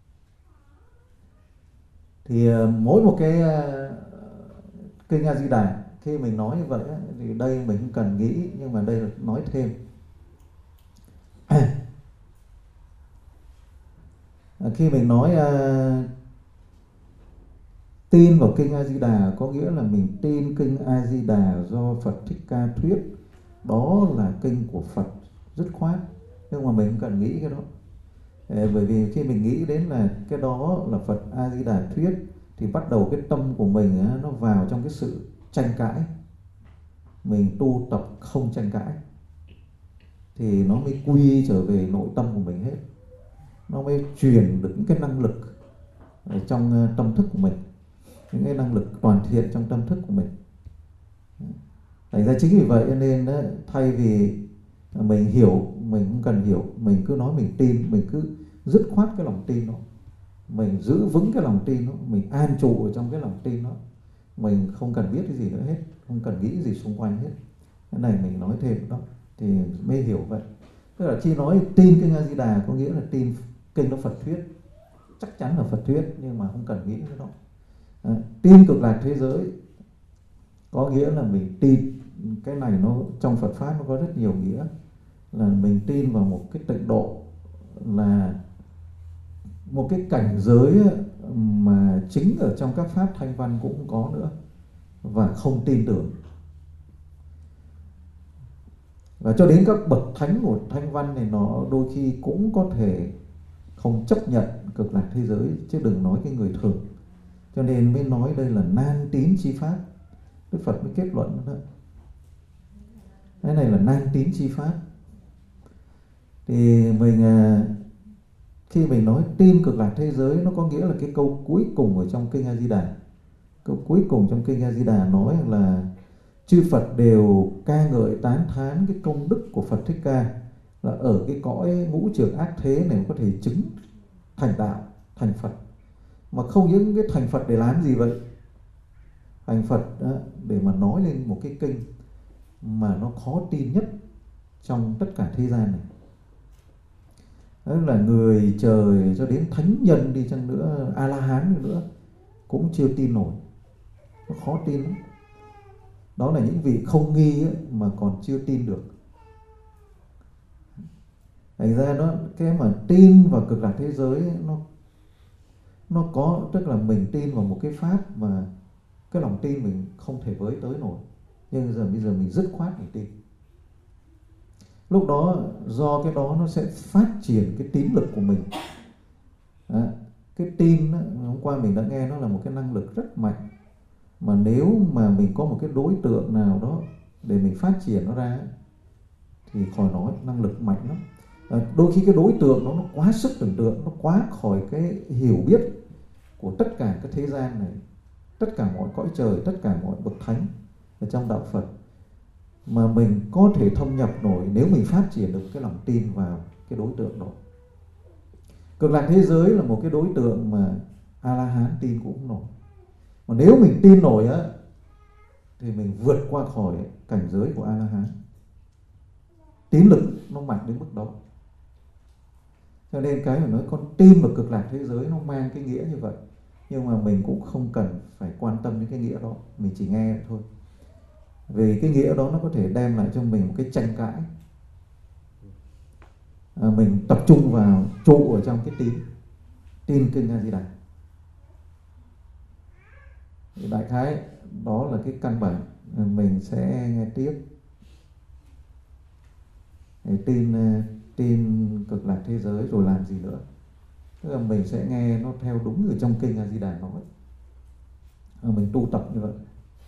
Thì mỗi một cái kinh A Di Đà khi mình nói như vậy thì đây mình không cần nghĩ, nhưng mà đây là nói thêm. Khi mình nói tin vào kinh A Di Đà, có nghĩa là mình tin kinh A Di Đà do Phật Thích Ca thuyết, đó là kinh của Phật, dứt khoát. Nhưng mà mình không cần nghĩ cái đó, bởi vì khi mình nghĩ đến là cái đó là Phật A Di Đà thuyết, thì bắt đầu cái tâm của mình nó vào trong cái sự tranh cãi, mình tu tập không tranh cãi, thì nó mới quy trở về nội tâm của mình hết. Nó mới truyền được những cái năng lực ở trong tâm thức của mình, những cái năng lực toàn thiện trong tâm thức của mình. Thành ra chính vì vậy nên thay vì mình hiểu, mình không cần hiểu, mình cứ nói mình tin, mình cứ dứt khoát cái lòng tin đó, mình giữ vững cái lòng tin đó, mình an trụ ở trong cái lòng tin đó, mình không cần biết cái gì nữa hết, không cần nghĩ gì xung quanh hết. Cái này mình nói thêm đó thì mới hiểu vậy. Tức là khi nói tin kinh A Di Đà có nghĩa là tin kinh đó Phật thuyết, chắc chắn là Phật thuyết, nhưng mà không cần nghĩ cái đó. Tin cực lạc thế giới có nghĩa là mình tin cái này, nó trong Phật pháp nó có rất nhiều nghĩa, là mình tin vào một cái tịnh độ, là một cái cảnh giới mà chính ở trong các pháp thanh văn cũng không có nữa, và không tin tưởng. Và cho đến các bậc thánh của thanh văn này, nó đôi khi cũng có thể không chấp nhận cực lạc thế giới, chứ đừng nói cái người thường. Cho nên mới nói đây là nan tín chi pháp. Đức Phật mới kết luận đó. Cái này là nan tín chi pháp. Thì mình khi mình nói tin cực lạc thế giới, nó có nghĩa là cái câu cuối cùng ở trong kinh A Di Đà. Câu cuối cùng trong kinh A Di Đà nói là chư Phật đều ca ngợi tán thán cái công đức của Phật Thích Ca, là ở cái cõi ngũ trược ác thế này có thể chứng thành đạo, thành Phật. Mà không những cái thành Phật để làm gì vậy? Thành Phật để mà nói lên một cái kinh mà nó khó tin nhất trong tất cả thế gian này. Đó là người trời cho đến thánh nhân đi chăng nữa, A-la-hán đi nữa, cũng chưa tin nổi. Nó khó tin lắm. Đó là những vị không nghi mà còn chưa tin được. Thành ra đó, cái mà tin vào cực lạc thế giới nó có, tức là mình tin vào một cái pháp mà cái lòng tin mình không thể với tới nổi, nhưng bây giờ mình dứt khoát mình tin. Lúc đó do cái đó nó sẽ phát triển cái tín lực của mình. Cái tin đó, hôm qua mình đã nghe, nó là một cái năng lực rất mạnh, mà nếu mà mình có một cái đối tượng nào đó để mình phát triển nó ra thì khỏi nói, năng lực mạnh lắm. Đôi khi cái đối tượng đó nó quá sức tưởng tượng, nó quá khỏi cái hiểu biết của tất cả các thế gian này, tất cả mọi cõi trời, tất cả mọi bậc thánh ở trong đạo Phật, mà mình có thể thâm nhập nổi nếu mình phát triển được cái lòng tin vào cái đối tượng đó. Cực lạc thế giới là một cái đối tượng mà A-la-hán tin cũng không nổi. Mà nếu mình tin nổi á, thì mình vượt qua khỏi cảnh giới của A-la-hán. Tín lực nó mạnh đến mức đó. Cho nên cái mà nói con tin vào cực lạc thế giới nó mang cái nghĩa như vậy. Nhưng mà mình cũng không cần phải quan tâm đến cái nghĩa đó, mình chỉ nghe thôi. Vì cái nghĩa đó nó có thể đem lại cho mình một cái tranh cãi. Mình tập trung vào trụ ở trong cái tin kinh A Di Đà. Đại khái đó là cái căn bản. Mình sẽ nghe tiếp. Tin cực lạc thế giới rồi làm gì nữa. Tức là mình sẽ nghe nó theo đúng ở trong kinh A Di Đà nói. Mình tu tập như vậy.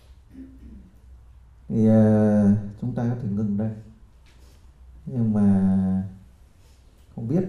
Thì chúng ta có thể ngừng đây. Nhưng mà không biết,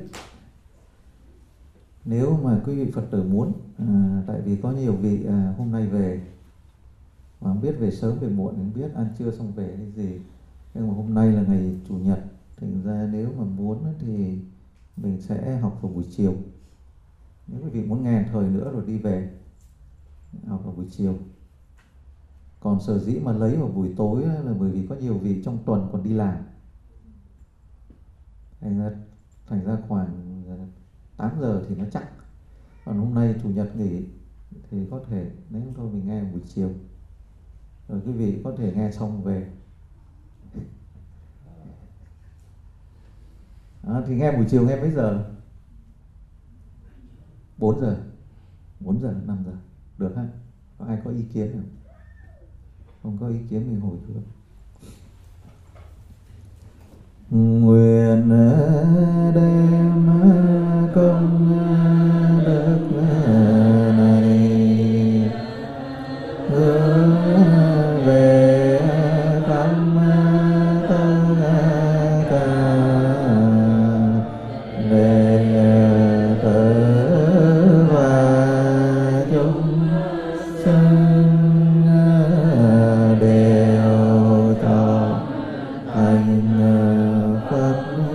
nếu mà quý vị Phật tử muốn, tại vì có nhiều vị hôm nay về mà không biết về sớm về muộn, không biết ăn trưa xong về hay gì, nhưng mà hôm nay là ngày Chủ nhật, thành ra nếu mà muốn thì mình sẽ học vào buổi chiều. Nếu quý vị muốn nghe thời nữa rồi đi về, học vào buổi chiều. Còn sở dĩ mà lấy vào buổi tối là bởi vì có nhiều vị trong tuần còn đi làm, thành ra khoảng 8 giờ thì nó chắc. Còn hôm nay Chủ nhật nghỉ thì có thể nếu không thôi mình nghe buổi chiều, rồi quý vị có thể nghe xong về. Thì nghe buổi chiều nghe mấy giờ? 4 giờ, 5 giờ, được ha? Có ai có ý kiến không? Không có ý kiến mình hồi thưa. Nguyện đem công đức này hướng Phật